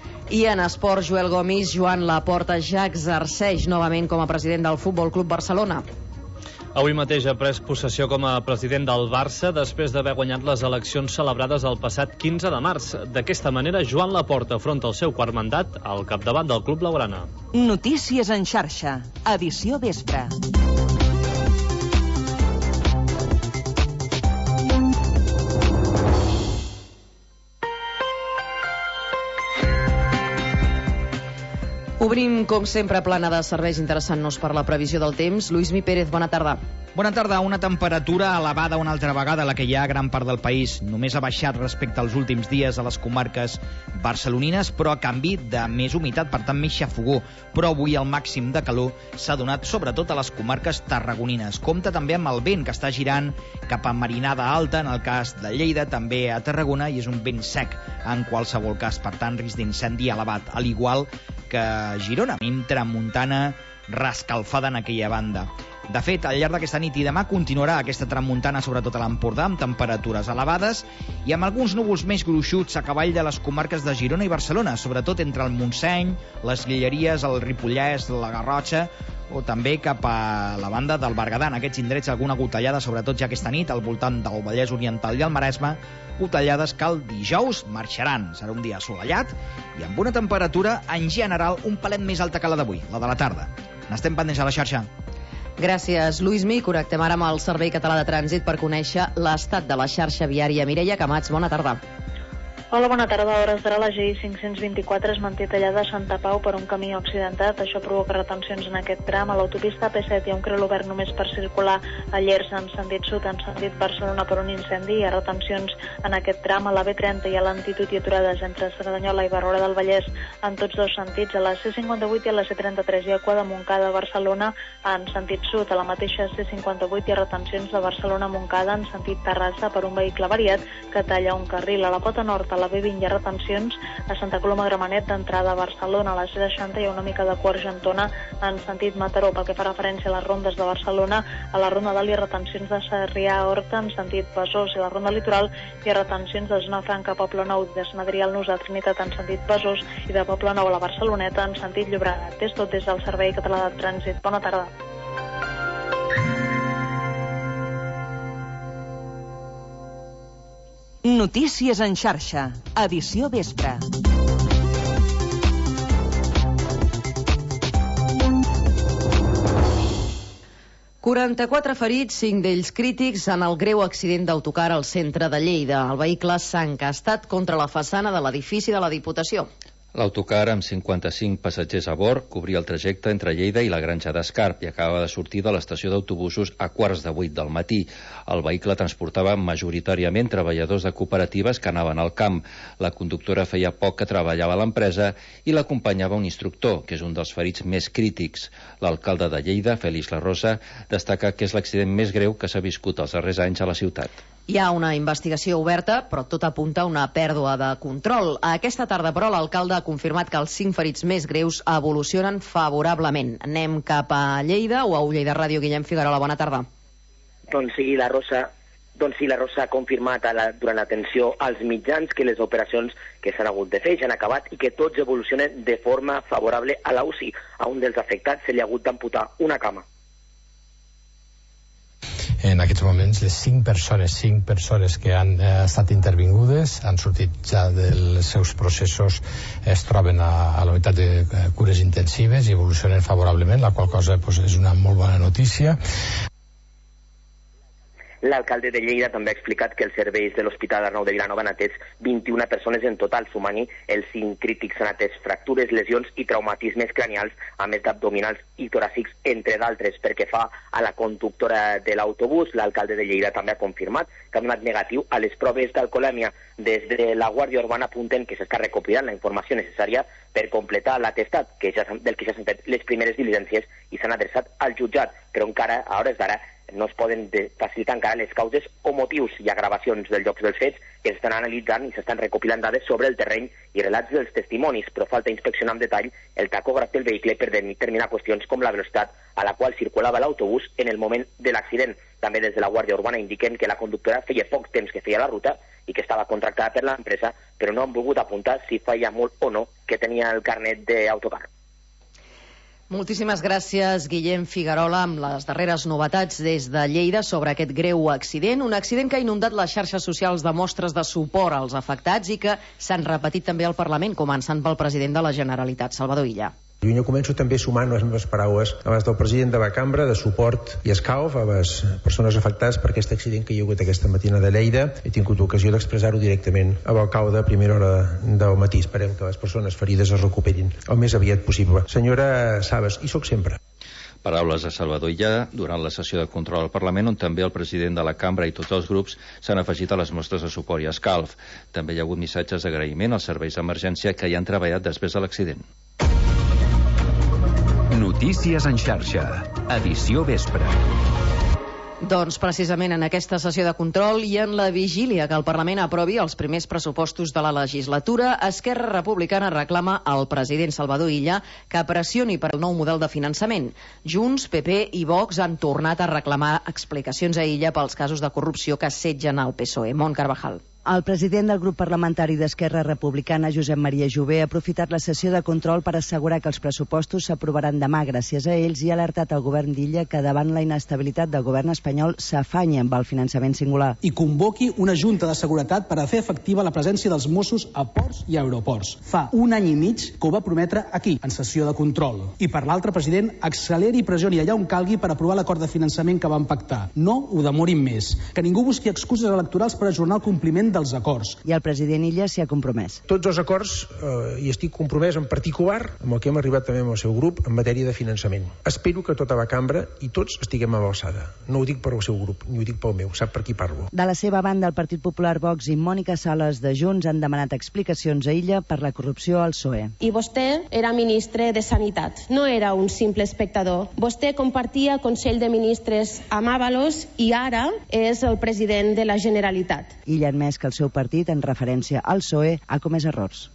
I en esport, Joel Gomis, Joan Laporta ja exerceix novament com a president del Futbol Club Barcelona. Avui mateix ha pres possessió com a president del Barça després d'haver guanyat les eleccions celebrades el passat 15 de març. D'aquesta manera, Joan Laporta afronta el seu quart mandat al capdavant del Club Blaugrana. Notícies en xarxa, edició vespre. Obrim, com sempre, plana de serveis interessant-nos per la previsió del temps. Lluís Pérez, bona tarda. Bona tarda. Una temperatura elevada una altra vegada a la que hi ha a gran part del país. Només ha baixat respecte als últims dies a les comarques barcelonines, però a canvi de més humitat, per tant més xafogó. Però avui el màxim de calor s'ha donat sobretot a les comarques tarragonines. Compte també amb el vent que està girant cap a Marinada Alta, en el cas de Lleida, també a Tarragona, i és un vent sec en qualsevol cas. Per tant, risc d'incendi elevat, al igual que Girona, tramuntana rascalfada en aquella banda. De fet, al llarg d'aquesta nit i demà continuarà aquesta tramuntana, sobretot a l'Empordà, amb temperatures elevades i amb alguns núvols més gruixuts a cavall de les comarques de Girona i Barcelona, sobretot entre el Montseny, les Guilleries, el Ripollès, la Garrotxa, o també cap a la banda del Berguedà. En aquests indrets alguna gotellada, sobretot ja aquesta nit, al voltant del Vallès Oriental i el Maresme, gotellades que el dijous marxaran. Serà un dia assolellat i amb una temperatura en general un palet més alta que la d'avui, la de la tarda. N'estem pendents a la xarxa. Gràcies, Lluïsmi. Connectem ara amb el Servei Català de Trànsit per conèixer l'estat de la xarxa viària. Mireia Camats, bona tarda. Hola, bona tarda. A hores d'ara la GI 524 es manté tallada a Santa Pau per un camí accidentat. Això provoca retencions en aquest tram. A l'autopista P7 hi ha un carril obert només per circular a Llers en sentit sud, en sentit Barcelona per un incendi. Hi ha retencions en aquest tram. A la B30 hi ha lentitud i aturades entre Cerdanyola i Barberà del Vallès en tots dos sentits. A la C58 i a la C33 hi ha cua de Montcada a Barcelona en sentit sud. A la mateixa C58 hi ha retencions de Barcelona a Montcada en sentit Terrassa per un vehicle variat que talla un carril. A la pota nord, a la B20 hi ha retencions a Santa Coloma Gramenet d'entrada a Barcelona. A la C60 hi ha una mica de cua argentona en sentit Mataró. Pel que fa referència a les rondes de Barcelona, a la Ronda Dalt hi ha retencions de Sarrià a Horta en sentit Besòs, i a la Ronda Litoral hi ha retencions de Zona Franca a Poble Nou, de Sant Adrià al Nus a Trinitat en sentit Besòs i de Poble Nou a la Barceloneta en sentit Llobregat. És tot des del Servei Català de Trànsit. Bona tarda. Notícies en xarxa, edició vespre. «44 ferits, 5 d'ells crítics, en el greu accident d'autocar al centre de Lleida. El vehicle s'ha encastat contra la façana de l'edifici de la Diputació. L'autocar, amb 55 passatgers a bord, cobria el trajecte entre Lleida i la Granja d'Escarp i acabava de sortir de l'estació d'autobusos a 7:15 del matí. El vehicle transportava majoritàriament treballadors de cooperatives que anaven al camp. La conductora feia poc que treballava a l'empresa i l'acompanyava un instructor, que és un dels ferits més crítics. L'alcalde de Lleida, Félix Larrosa, destaca que és l'accident més greu que s'ha viscut els darrers anys a la ciutat. Hi ha una investigació oberta, però tot apunta a una pèrdua de control. Aquesta tarda, però, l'alcalde ha confirmat que els 5 ferits més greus evolucionen favorablement. Anem cap a Lleida o a Lleida Ràdio. Guillem Figuerola, bona tarda. Doncs sí, la Rosa ha confirmat durant l'atenció als mitjans que les operacions que s'han hagut de fer ja han acabat i que tots evolucionen de forma favorable a la UCI. A un dels afectats se li ha hagut d'amputar una cama. En aquests moments, les 5 persones que han estat intervingudes han sortit ja dels seus processos, es troben a la unitat de cures intensives i evolucionen favorablement, la qual cosa és una molt bona notícia. L'alcalde de Lleida també ha explicat que els serveis de l'Hospital Arnau de Vilanova han atès 21 persones en total, sumant-hi els 5 crítics han atès fractures, lesions i traumatismes cranials, a més d'abdominals i toràcics, entre d'altres. Perquè fa a la conductora de l'autobús, l'alcalde de Lleida també ha confirmat que ha donat negatiu a les proves d'alcoholèmia. Des de la Guàrdia Urbana apunten que s'està recopilant la informació necessària per completar l'atestat, del que ja s'han fet les primeres diligències i s'han adreçat al jutjat, però encara, a hores d'ara, no es poden facilitar encara les causes o motius. Hi ha gravacions dels llocs dels fets que s'estan analitzant i s'estan recopilant dades sobre el terreny i relats dels testimonis, però falta inspeccionar amb detall el tacògraf del vehicle per determinar qüestions com la velocitat a la qual circulava l'autobús en el moment de l'accident. També des de la Guàrdia Urbana indiquen que la conductora feia poc temps que feia la ruta i que estava contractada per l'empresa, però no han volgut apuntar si feia molt o no que tenia el carnet d'autocar. Moltíssimes gràcies, Guillem Figuerola, amb les darreres novetats des de Lleida sobre aquest greu accident. Un accident que ha inundat les xarxes socials de mostres de suport als afectats i que s'han repetit també al Parlament, començant pel president de la Generalitat, Salvador Illa. Jo començo també sumant les meves paraules a les del president de la cambra de suport i escalf a les persones afectades per aquest accident que hi ha hagut aquesta matina de Lleida. He tingut ocasió d'expressar-ho directament a l'alcalde a primera hora del matí. Esperem que les persones ferides es recuperin el més aviat possible. Senyora Sabas, hi soc sempre. Paraules de Salvador Illa durant la sessió de control al Parlament, on també el president de la cambra i tots els grups s'han afegit a les mostres de suport i escalf. També hi ha hagut missatges d'agraïment als serveis d'emergència que hi han treballat després de l'accident. Notícies en xarxa, edició vespre. Doncs precisament en aquesta sessió de control i en la vigília que el Parlament aprovi els primers pressupostos de la legislatura, Esquerra Republicana reclama al president Salvador Illa que pressioni per al nou model de finançament. Junts, PP i Vox han tornat a reclamar explicacions a Illa pels casos de corrupció que assetgen el PSOE. Mont Carvajal. El president del grup parlamentari d'Esquerra Republicana, Josep Maria Jové, ha aprofitat la sessió de control per assegurar que els pressupostos s'aprovaran demà gràcies a ells i ha alertat el govern d'Illa que davant la inestabilitat del govern espanyol s'afanya amb el finançament singular. I convoqui una junta de seguretat per a fer efectiva la presència dels Mossos a ports i aeroports. Fa un any i mig que ho va prometre aquí, en sessió de control. I per l'altre, president, acceleri i pressioni allà on calgui per aprovar l'acord de finançament que van pactar. No ho demorin més. Que ningú busqui excuses electorals per ajornar el compliment dels acords. I el president Illa s'hi ha compromès. Tots els acords, i estic compromès en particular amb el que hem arribat també amb el seu grup en matèria de finançament. Espero que tota la cambra i tots estiguem a l'alçada. No ho dic per al seu grup, ni ho dic pel meu, sap per qui parlo. De la seva banda, el Partit Popular, Vox i Mònica Sales de Junts han demanat explicacions a Illa per la corrupció al PSOE. I vostè era ministre de Sanitat, no era un simple espectador. Vostè compartia Consell de Ministres amb Ábalos i ara és el president de la Generalitat. Illa ha admès que el seu partit, en referència al PSOE, ha comès errors.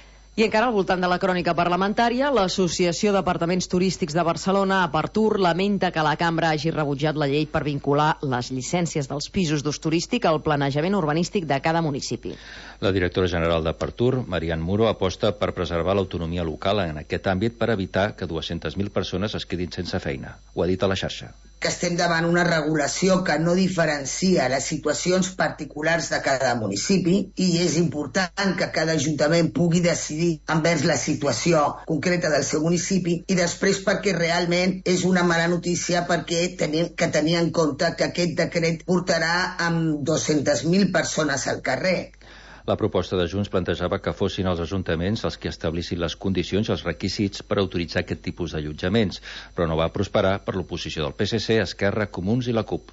I encara al voltant de la crònica parlamentària, l'Associació d'Apartaments Turístics de Barcelona, Apartur, lamenta que la cambra hagi rebutjat la llei per vincular les llicències dels pisos d'ús turístic al planejament urbanístic de cada municipi. La directora general d'Apartur, Marian Muro, aposta per preservar l'autonomia local en aquest àmbit per evitar que 200.000 persones es quedin sense feina. Ho ha dit a la xarxa. Que estem davant una regulació que no diferencia les situacions particulars de cada municipi i és important que cada ajuntament pugui decidir envers la situació concreta del seu municipi i després perquè realment és una mala notícia perquè tenim que tenir en compte que aquest decret portarà amb 200.000 persones al carrer. La proposta de Junts plantejava que fossin els ajuntaments els que establissin les condicions i els requisits per autoritzar aquest tipus d'allotjaments, però no va prosperar per l'oposició del PSC, Esquerra, Comuns i la CUP.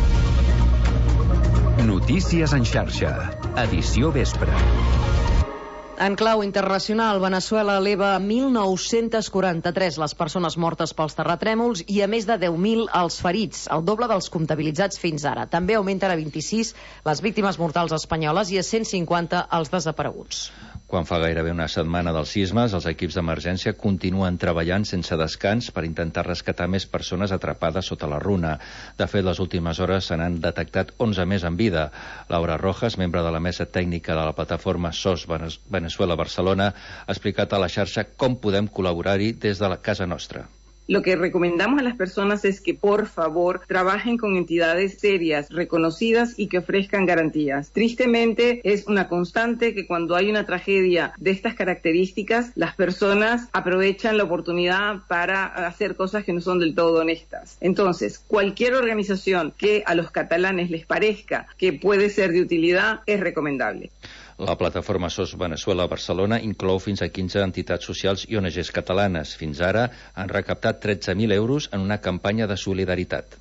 Notícies en xarxa. Edició vespre. En clau internacional, Veneçuela eleva a 1.943 les persones mortes pels terratrèmols i a més de 10.000 els ferits, el doble dels comptabilitzats fins ara. També augmenten a 26 les víctimes mortals espanyoles i a 150 els desapareguts. Quan fa gairebé una setmana dels sismes, els equips d'emergència continuen treballant sense descans per intentar rescatar més persones atrapades sota la runa. De fet, les últimes hores se n'han detectat 11 més en vida. Laura Rojas, membre de la mesa tècnica de la plataforma SOS Veneçuela Barcelona, ha explicat a la xarxa com podem col·laborar-hi des de la casa nostra. Lo que recomendamos a las personas es que, por favor, trabajen con entidades serias, reconocidas y que ofrezcan garantías. Tristemente, es una constante que cuando hay una tragedia de estas características, las personas aprovechan la oportunidad para hacer cosas que no son del todo honestas. Entonces, cualquier organización que a los catalanes les parezca que puede ser de utilidad es recomendable. La plataforma SOS Veneçuela Barcelona inclou fins a 15 entitats socials i ONGs catalanes. Fins ara han recaptat 13.000 euros en una campanya de solidaritat.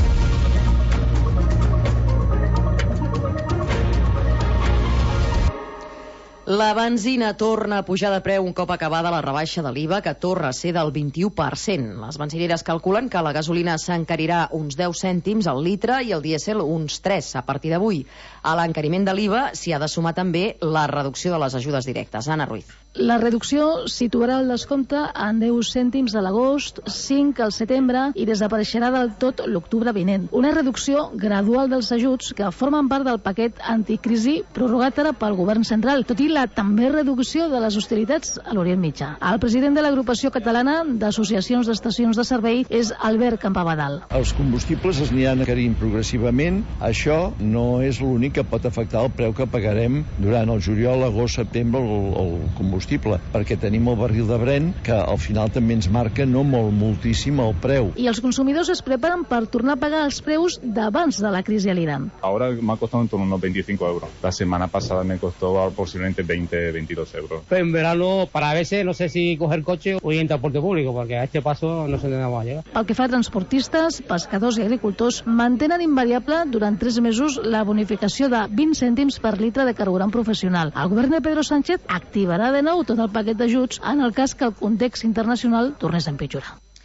La benzina torna a pujar de preu un cop acabada la rebaixa de l'IVA, que torna a ser del 21%. Les benzineres calculen que la gasolina s'encarirà uns 10 cèntims al litre i el dièsel uns 3 a partir d'avui. A l'encariment de l'IVA s'hi ha de sumar també la reducció de les ajudes directes. Anna Ruiz. La reducció situarà el descompte en 10 cèntims a l'agost, 5 al setembre i desapareixerà del tot l'octubre vinent. Una reducció gradual dels ajuts que formen part del paquet anticrisi prorrogat ara pel govern central, tot i la també reducció de les hostilitats a l'Orient Mitjà. El president de l'agrupació catalana d'associacions d'estacions de servei és Albert Campabadal. Els combustibles es aniran encarint progressivament. Això no és l'únic que pot afectar el preu que pagarem durant el juliol, agost, setembre el combustible, perquè tenim el barril de Brent que al final també ens marca no moltíssim el preu. I els consumidors es preparen per tornar a pagar els preus d'abans de la crisi a l'Iran. Ahora me ha costado en torno a unos 25 euros. La semana pasada me costó posiblemente 20-22 euros. En verano, para a veces, no sé si coger coche o ir en transporte público, porque a este paso no se tendrá a llegar. Pel que fa a transportistes, pescadors i agricultors, mantenen invariable durant 3 mesos la bonificació de 20 cèntims per litre de carburant professional. El govern de Pedro Sánchez activarà de nou tot el paquet d'ajuts en el cas que el context internacional tornés a empitjorar.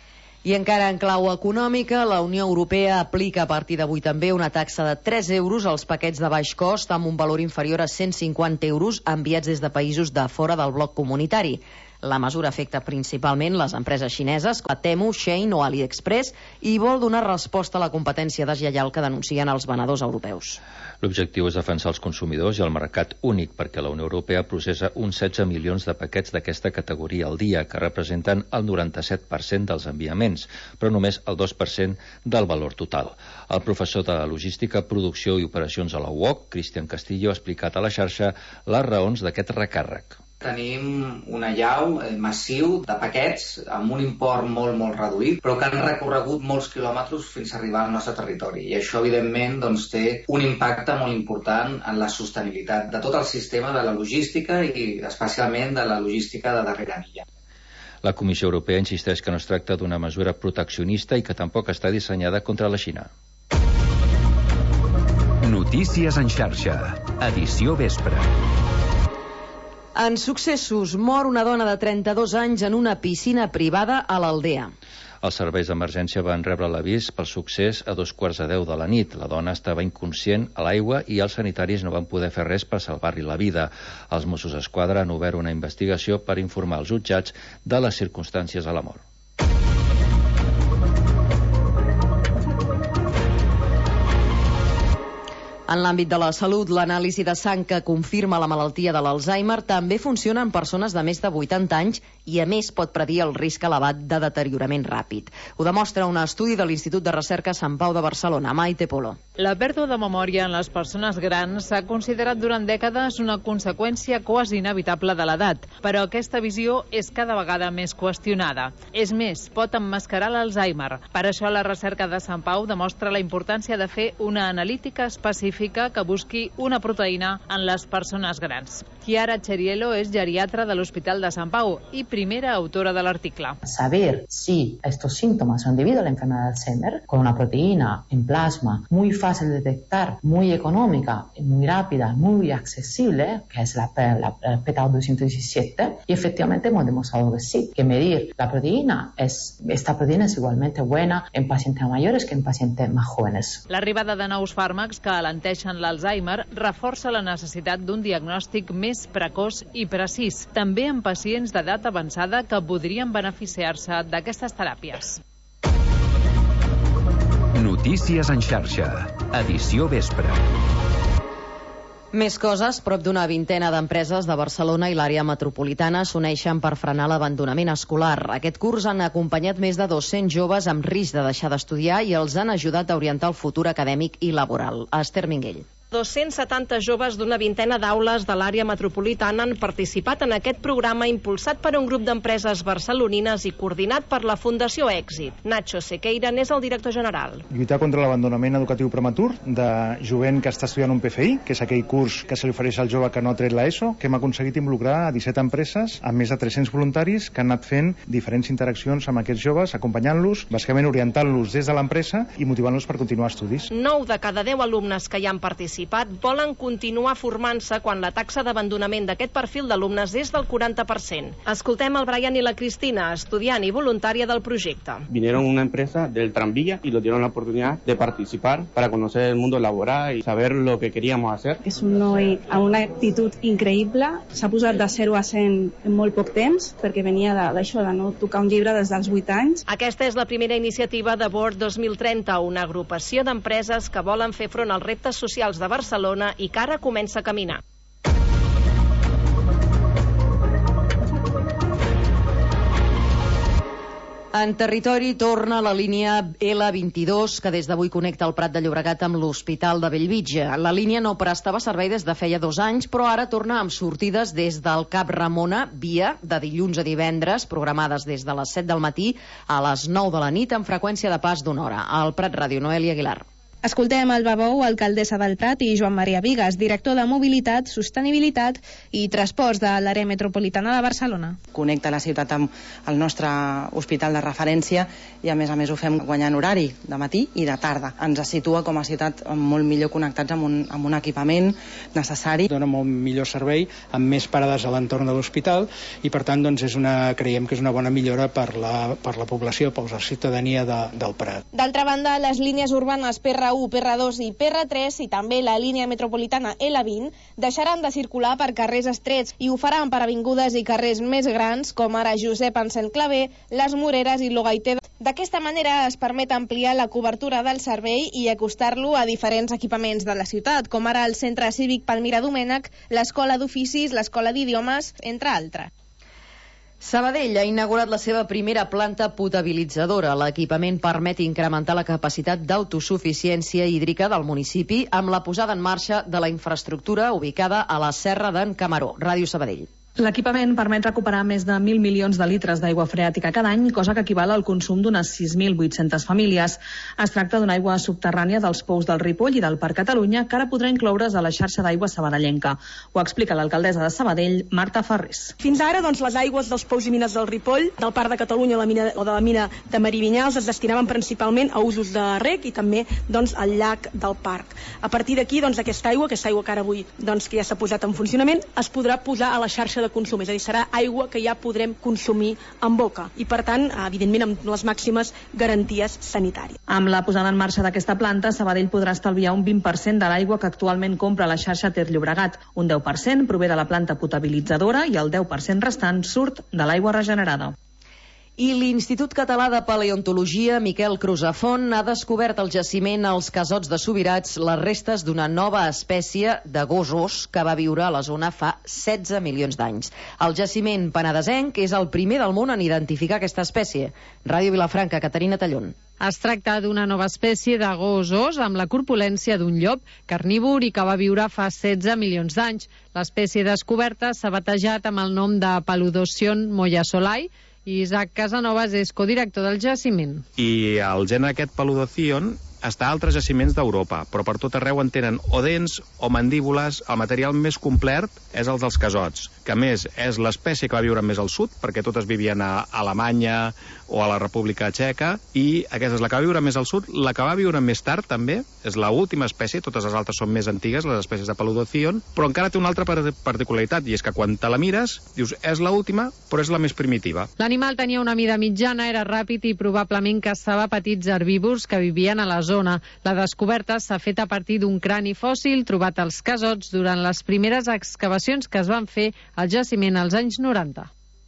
I encara en clau econòmica, la Unió Europea aplica a partir d'avui també una taxa de 3 euros als paquets de baix cost amb un valor inferior a 150 euros enviats des de països de fora del bloc comunitari. La mesura afecta principalment les empreses xineses, com Temu, Shein o AliExpress, i vol donar resposta a la competència deslleial que denuncien els venedors europeus. L'objectiu és defensar els consumidors i el mercat únic, perquè la Unió Europea processa uns 16 milions de paquets d'aquesta categoria al dia, que representen el 97% dels enviaments, però només el 2% del valor total. El professor de logística, producció i operacions a la UOC, Cristian Castillo, ha explicat a la xarxa les raons d'aquest recàrrec. Tenim un allau massiu de paquets amb un import molt reduït, però que han recorregut molts quilòmetres fins a arribar al nostre territori. I això, evidentment, té un impacte molt important en la sostenibilitat de tot el sistema de la logística i especialment de la logística de darrera milla. La Comissió Europea insisteix que no es tracta d'una mesura proteccionista i que tampoc està dissenyada contra la Xina. Notícies en xarxa. Edició vespre. En successos, mor una dona de 32 anys en una piscina privada a l'Aldea. Els serveis d'emergència van rebre l'avís pel succés a 9:45 de la nit. La dona estava inconscient a l'aigua i els sanitaris no van poder fer res per salvar-li la vida. Els Mossos d'Esquadra han obert una investigació per informar els jutjats de les circumstàncies de la mort. En l'àmbit de la salut, l'anàlisi de sang que confirma la malaltia de l'Alzheimer també funciona en persones de més de 80 anys i, a més, pot predir el risc elevat de deteriorament ràpid. Ho demostra un estudi de l'Institut de Recerca Sant Pau de Barcelona. Maite Polo. La pèrdua de memòria en les persones grans s'ha considerat durant dècades una conseqüència quasi inevitable de l'edat, però aquesta visió és cada vegada més qüestionada. És més, pot emmascarar l'Alzheimer. Per això la recerca de Sant Pau demostra la importància de fer una analítica específica que busqui una proteïna en les persones grans. Chiara Cheriello és geriatra de l'Hospital de Sant Pau i primera autora de l'article. Saber si estos síntomas son debido a la enfermedad de Alzheimer, con una proteína en plasma muy fácil de detectar, muy económica, muy rápida, muy accesible, que es la PTA217, y efectivamente hemos demostrado que sí, que medir esta proteína es igualmente buena en pacientes mayores que en pacientes más jóvenes. L'arribada de nous fàrmacs que alenteixen l'Alzheimer reforça la necessitat d'un diagnòstic més precoç i precís, també en pacients d'edat avançada que podrien beneficiar-se d'aquestes teràpies. Notícies en xarxa. Edició vespre. Més coses, prop d'una vintena d'empreses de Barcelona i l'àrea metropolitana s'uneixen per frenar l'abandonament escolar. Aquest curs han acompanyat més de 200 joves amb risc de deixar d'estudiar i els han ajudat a orientar el futur acadèmic i laboral. Esther Minguell. 270 joves d'una vintena d'aules de l'àrea metropolitana han participat en aquest programa impulsat per un grup d'empreses barcelonines i coordinat per la Fundació Èxit. Nacho Sequeira n'és el director general. Lluitar contra l'abandonament educatiu prematur de jovent que està estudiant un PFI, que és aquell curs que se li ofereix al jove que no ha tret l'ESO, que hem aconseguit involucrar a 17 empreses amb més de 300 voluntaris que han anat fent diferents interaccions amb aquests joves, acompanyant-los, bàsicament orientant-los des de l'empresa i motivant-los per continuar estudis. 9 de cada 10 alumnes que hi han participat volen continuar formant-se quan la taxa d'abandonament d'aquest perfil d'alumnes és del 40%. Escoltem el Brian i la Cristina, estudiant i voluntària del projecte. Vinieron una empresa del tranvía y nos dieron la oportunidad de participar para conocer el mundo laboral y saber lo que queríamos hacer. És un noi amb una actitud increïble, s'ha posat de 0 a 100 en molt poc temps, perquè venia d'això, de no tocar un llibre des dels 8 anys. Aquesta és la primera iniciativa de Board 2030, una agrupació d'empreses que volen fer front als reptes socials de Barcelona i que ara comença a caminar. En territori torna la línia L22, que des d'avui connecta el Prat de Llobregat amb l'Hospital de Bellvitge. La línia no prestava servei des de feia 2 anys, però ara torna amb sortides des del Cap Ramona, via de dilluns a divendres, programades des de les 7 del matí a les 9 de la nit, amb freqüència de pas d'1 hora. Al Prat Ràdio, Noelia Aguilar. Escoltem Alba Bou, alcaldessa del Prat, i Joan Maria Vigas, director de Mobilitat, Sostenibilitat i Transports de l'àrea metropolitana de Barcelona. Connecta la ciutat amb el nostre hospital de referència i a més ho fem guanyant horari de matí i de tarda. Ens situa com a ciutat molt millor connectats amb un equipament necessari. Dona molt millor servei, amb més parades a l'entorn de l'hospital i per tant creiem que és una bona millora per la població, per la ciutadania del Prat. D'altra banda, les línies urbanes PR1, PR2 i PR3 i també la línia metropolitana L20 deixaran de circular per carrers estrets i ho faran per avingudes i carrers més grans com ara Josep Anselm Clavé, Les Moreres i Logaiter. D'aquesta manera es permet ampliar la cobertura del servei i acostar-lo a diferents equipaments de la ciutat, com ara el Centre Cívic Palmira Domènech, l'Escola d'Oficis, l'Escola d'Idiomes, entre altres. Sabadell ha inaugurat la seva primera planta potabilitzadora. L'equipament permet incrementar la capacitat d'autosuficiència hídrica del municipi amb la posada en marxa de la infraestructura ubicada a la Serra d'en Camaró. Ràdio Sabadell. L'equipament permet recuperar més de 1.000 milions de litres d'aigua freàtica cada any, cosa que equival al consum d'unes 6.800 famílies. Es tracta d'una aigua subterrània dels pous del Ripoll i del Parc Catalunya, que ara podrà incloure's a la xarxa d'aigua sabadellenca. Ho explica l'alcaldessa de Sabadell, Marta Ferrés. Fins ara, les aigües dels pous i mines del Ripoll, del Parc de Catalunya o de la mina de Marivinyals es destinaven principalment a usos de reg i també al llac del parc. A partir d'aquí, aquesta aigua que ara avui que ja s'ha posat en funcionament, es podrà posar a la xarxa de consum, és a dir, serà aigua que ja podrem consumir en boca i, per tant, evidentment, amb les màximes garanties sanitàries. Amb la posada en marxa d'aquesta planta, Sabadell podrà estalviar un 20% de l'aigua que actualment compra la xarxa Ter Llobregat. Un 10% prové de la planta potabilitzadora i el 10% restant surt de l'aigua regenerada. I l'Institut Català de Paleontologia Miquel Crusafont ha descobert al jaciment als Casots de Subirats les restes d'una nova espècie de gossos que va viure a la zona fa 16 milions d'anys. El jaciment penedesenc és el primer del món en identificar aquesta espècie. Ràdio Vilafranca, Caterina Tallón. Es tracta d'una nova espècie de gossos amb la corpulència d'un llop carnívor i que va viure fa 16 milions d'anys. L'espècie descoberta s'ha batejat amb el nom de Paludocyon moyasolai i Isaac Casanovas és codirector del jaciment. I el gènere aquest Paludocyon està a altres jaciments d'Europa, però per tot arreu en tenen o dents o mandíbules. El material més complet és el dels casots, que a més és l'espècie que va viure més al sud, perquè totes vivien a Alemanya o a la República Txeca, i aquesta és la que va viure més al sud. La que va viure més tard també és l'última espècie, totes les altres són més antigues, les espècies de Paludocyon, però encara té una altra particularitat, i és que quan te la mires dius és l'última, però és la més primitiva. L'animal tenia una mida mitjana, era ràpid i probablement caçava petits herbívors que vivien a la zona. La descoberta s'ha fet a partir d'un crani fòssil trobat als Casots durant les primeres excavacions que es van fer al jaciment als anys 90.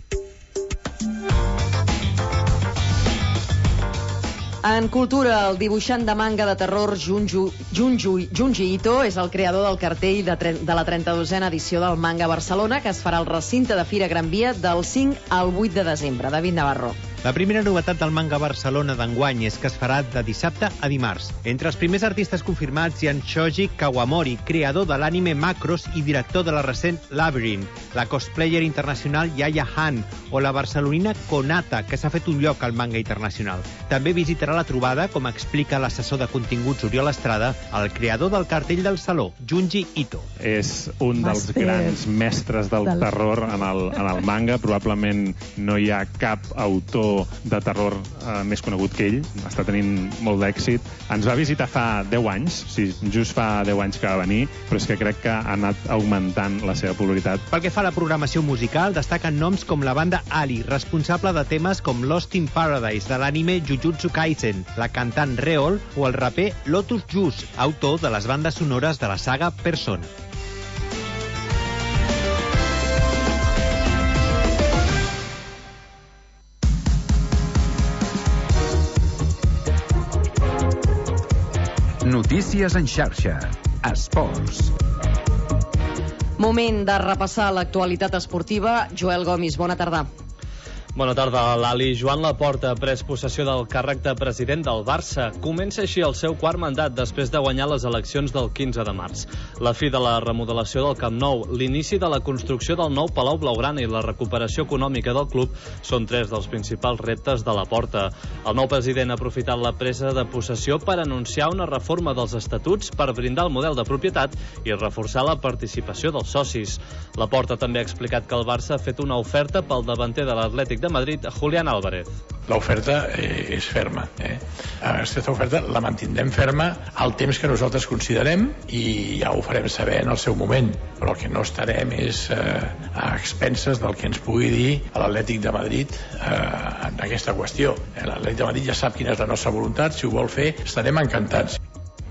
En cultura, el dibuixant de manga de terror Junji Ito és el creador del cartell de la 32a edició del Manga Barcelona, que es farà al recinte de Fira Gran Via del 5 al 8 de desembre. David Navarro. La primera novetat del Manga Barcelona d'enguany és que es farà de dissabte a dimarts. Entre els primers artistes confirmats hi ha Shoji Kawamori, creador de l'anime Macross i director de la recent Labyrinth, la cosplayer internacional Yaya Han o la barcelonina Konata, que s'ha fet un lloc al manga internacional. També visitarà la trobada, com explica l'assessor de continguts Oriol Estrada, el creador del cartell del Saló, Junji Ito. És un dels grans mestres del terror en el manga. Probablement no hi ha cap autor de terror més conegut que ell. Està tenint molt d'èxit. Ens va visitar fa 10 anys, sí, just fa 10 anys que va venir, però és que crec que ha anat augmentant la seva popularitat. Pel que fa a la programació musical, destaquen noms com la banda Ali, responsable de temes com Lost in Paradise, de l'anime Jujutsu Kaisen, la cantant Reol o el raper Lotus Juice, autor de les bandes sonores de la saga Persona. Notícies en xarxa. Esports. Moment de repassar l'actualitat esportiva. Joel Gomis, bona tarda. Bona tarda, Lali. Joan Laporta ha pres possessió del càrrec de president del Barça. Comença així el seu quart mandat després de guanyar les eleccions del 15 de març. La fi de la remodelació del Camp Nou, l'inici de la construcció del nou Palau Blaugrana i la recuperació econòmica del club són tres dels principals reptes de Laporta. El nou president ha aprofitat la presa de possessió per anunciar una reforma dels estatuts per blindar el model de propietat i reforçar la participació dels socis. Laporta també ha explicat que el Barça ha fet una oferta pel davanter de l'Atlètic de Madrid, Julián Álvarez. L'oferta és ferma. Aquesta oferta la mantindrem ferma al temps que nosaltres considerem i ja ho farem saber en el seu moment, però el que no estarem és a expenses del que ens pugui dir l'Atlètic de Madrid en aquesta qüestió. L'Atlètic de Madrid ja sap quina és la nostra voluntat, si ho vol fer estarem encantats.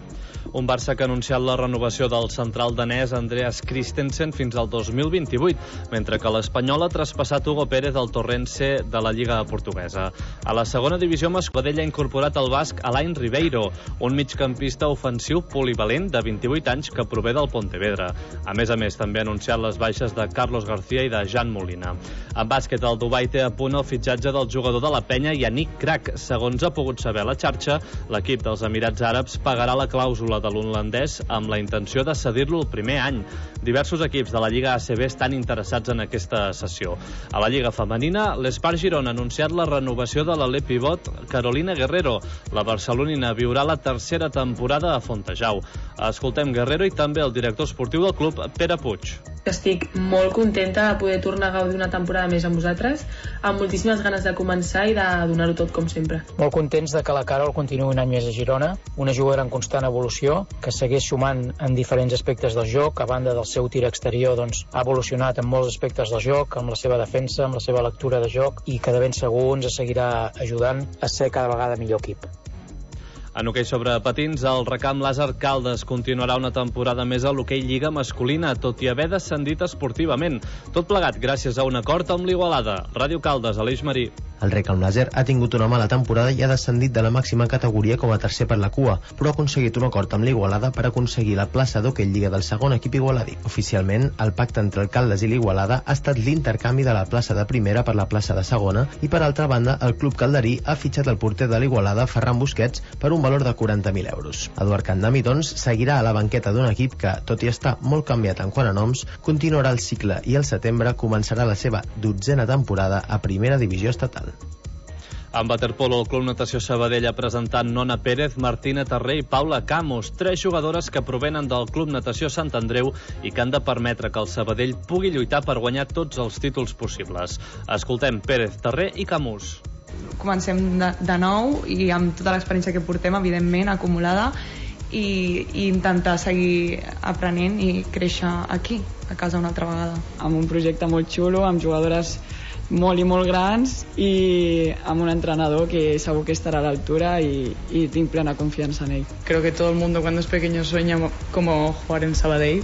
Un Barça que ha anunciat la renovació del central danès Andreas Christensen fins al 2028, mentre que l'Espanyol ha traspassat Hugo Pérez al Torrense de la Lliga Portuguesa. A la segona divisió masculina ha incorporat el basc Alain Ribeiro, un migcampista ofensiu polivalent de 28 anys que prové del Pontevedra. A més, també ha anunciat les baixes de Carlos García i de Jan Molina. En bàsquet, el Dubai té a punt el fitxatge del jugador de la Penya, Yannick Crac. Segons ha pogut saber la xarxa, l'equip dels Emirats Àrabs pagarà la clàusula de l'holandès amb la intenció de cedir-lo el primer any. Diversos equips de la Lliga ACB estan interessats en aquesta cessió. A la Lliga femenina, l'Espar Girona ha anunciat la renovació de l'alè pivot Carolina Guerrero. La barcelonina viurà la tercera temporada a Fontejau. Escoltem Guerrero i també el director esportiu del club, Pere Puig. Estic molt contenta de poder tornar a gaudir una temporada més amb vosaltres, amb moltíssimes ganes de començar i de donar-ho tot com sempre. Molt contents de que la Carol continuï un any més a Girona, una jugadora en constant evolució, que segueix sumant en diferents aspectes del joc. A banda del seu tir exterior, ha evolucionat en molts aspectes del joc, amb la seva defensa, amb la seva lectura de joc, i que de ben segur ens seguirà ajudant a ser cada vegada millor equip. En hoquei sobre patins, el Recamp Làser Caldes continuarà una temporada més a l'hoquei Lliga masculina, tot i haver descendit esportivament. Tot plegat gràcies a un acord amb l'Igualada. Ràdio Caldes, Aleix Marí. El Recamp Làser ha tingut una mala temporada i ha descendit de la màxima categoria com a tercer per la cua, però ha aconseguit un acord amb l'Igualada per aconseguir la plaça d'hoquei Lliga del segon equip igualadí. Oficialment, el pacte entre el Caldes i l'Igualada ha estat l'intercanvi de la plaça de primera per la plaça de segona i, per altra banda, el club calderí ha fitxat el porter de l'Igualada, Ferran Busquets, per un valor de 40.000 euros. Eduard Candami, doncs, seguirà a la banqueta d'un equip que, tot i estar molt canviat en quant a noms, continuarà el cicle i al setembre començarà la seva 12a temporada a primera divisió estatal. En waterpolo, el Club Natació Sabadell ha presentat Nona Pérez, Martina Tarré i Paula Camus, tres jugadores que provenen del Club Natació Sant Andreu i que han de permetre que el Sabadell pugui lluitar per guanyar tots els títols possibles. Escoltem Pérez, Tarré i Camus. Comencem de nou i amb tota l'experiència que portem, evidentment, acumulada, i intentar seguir aprenent i créixer aquí, a casa una altra vegada. Amb un projecte molt xulo, amb jugadores molt i molt grans y amb un entrenador que segur que estará a la altura y tinc plena confianza en él. Creo que todo el mundo cuando es pequeño sueña como jugar en Sabadell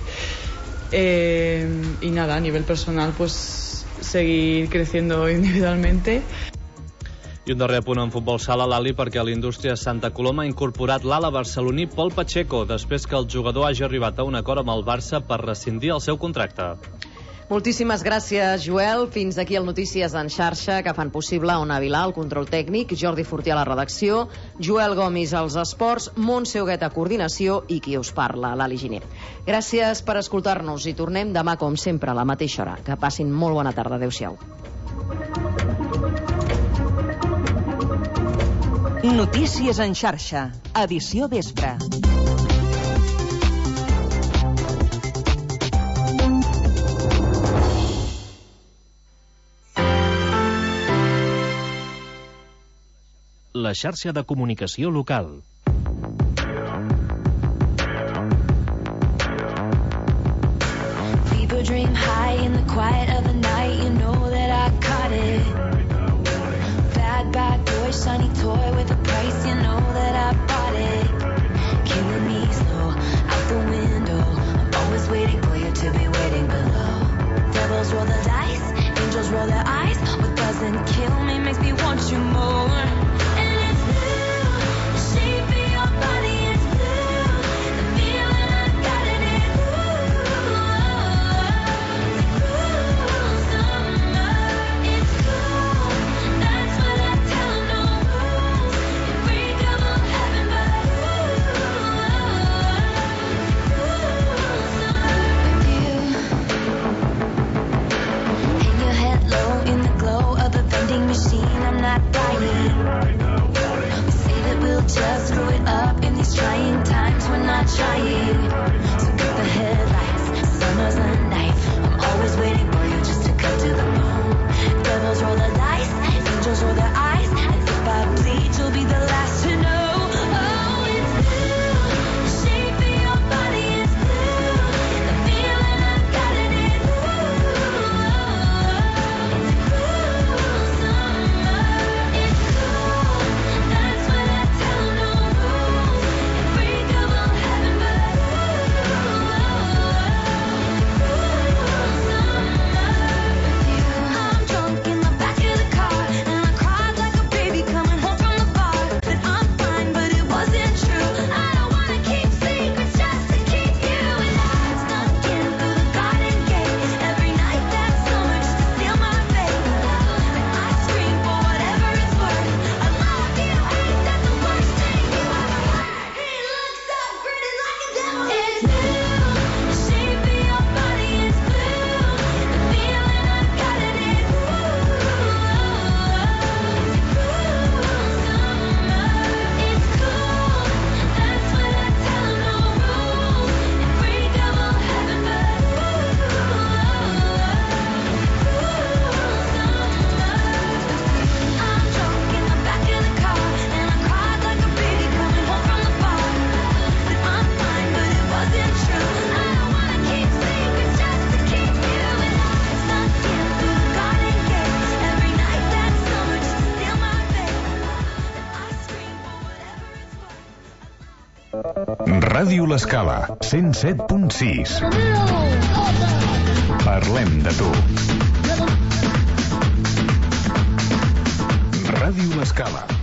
y nada, a nivel personal pues seguir creciendo individualmente. I un darrer punt en futbol sala, l'Ali, perquè l'Indústria Santa Coloma ha incorporat l'ala barceloní Pol Pacheco després que el jugador hagi arribat a un acord amb el Barça per rescindir el seu contracte. Moltíssimes gràcies, Joel. Fins aquí el Notícies en xarxa, que fan possible Ona Vilà, el control tècnic, Jordi Fortià a la redacció, Joel Gomis als esports, Montse Huguet a coordinació i qui us parla, l'Ali Giner. Gràcies per escoltar-nos i tornem demà, com sempre, a la mateixa hora. Que passin molt bona tarda. Adéu-siau. Notícies en xarxa, edició vespre. La xarxa de comunicació local. People dream high in the quiet of the night. You know that I caught it. Bad boy, shiny toy with a price. You know that I bought it. Killing me slow out the window. I'm always waiting for you to be waiting below. Devils roll the dice, angels roll their eyes. What doesn't kill me makes me want you more. And it's blue, shape trying. So cut the headlights, summer's the night. I'm always waiting for you just to cut to the bone. Devils roll the dice, angels roll their eyes, and if I bleed, you'll be the last to know. Oh, it's blue, the shape of your body is blue, the feeling I've got it is blue. It's cool summer, it's cool. That's what I tell no rules. Unbreakable heaven, but I'm drunk in the back of the car, and I cried like a baby coming home from the bar. That I'm fine, but it wasn't true. I don't wanna keep secrets just to keep you. And I snuck in through the garden gate every night that summer just to steal my fate. And I scream for whatever it's worth. I love you, ain't that the worst thing you ever heard? He looks so pretty like a devil. It's blue, the shape of your body is blue, the feeling I've got it is blue. It's cool summer, it's cool. That's what I tell no rules. Unbreakable heaven, but I'm drunk in the back of the car, and I cried like a baby coming home from the bar. That I'm fine, but it wasn't true. I don't wanna keep secrets just to keep you. And I snuck in through the garden gate every night that summer just to steal my fate. And I scream for whatever it's worth. Ràdio L'Escala, 107.6. Parlem de tu. Ràdio L'Escala.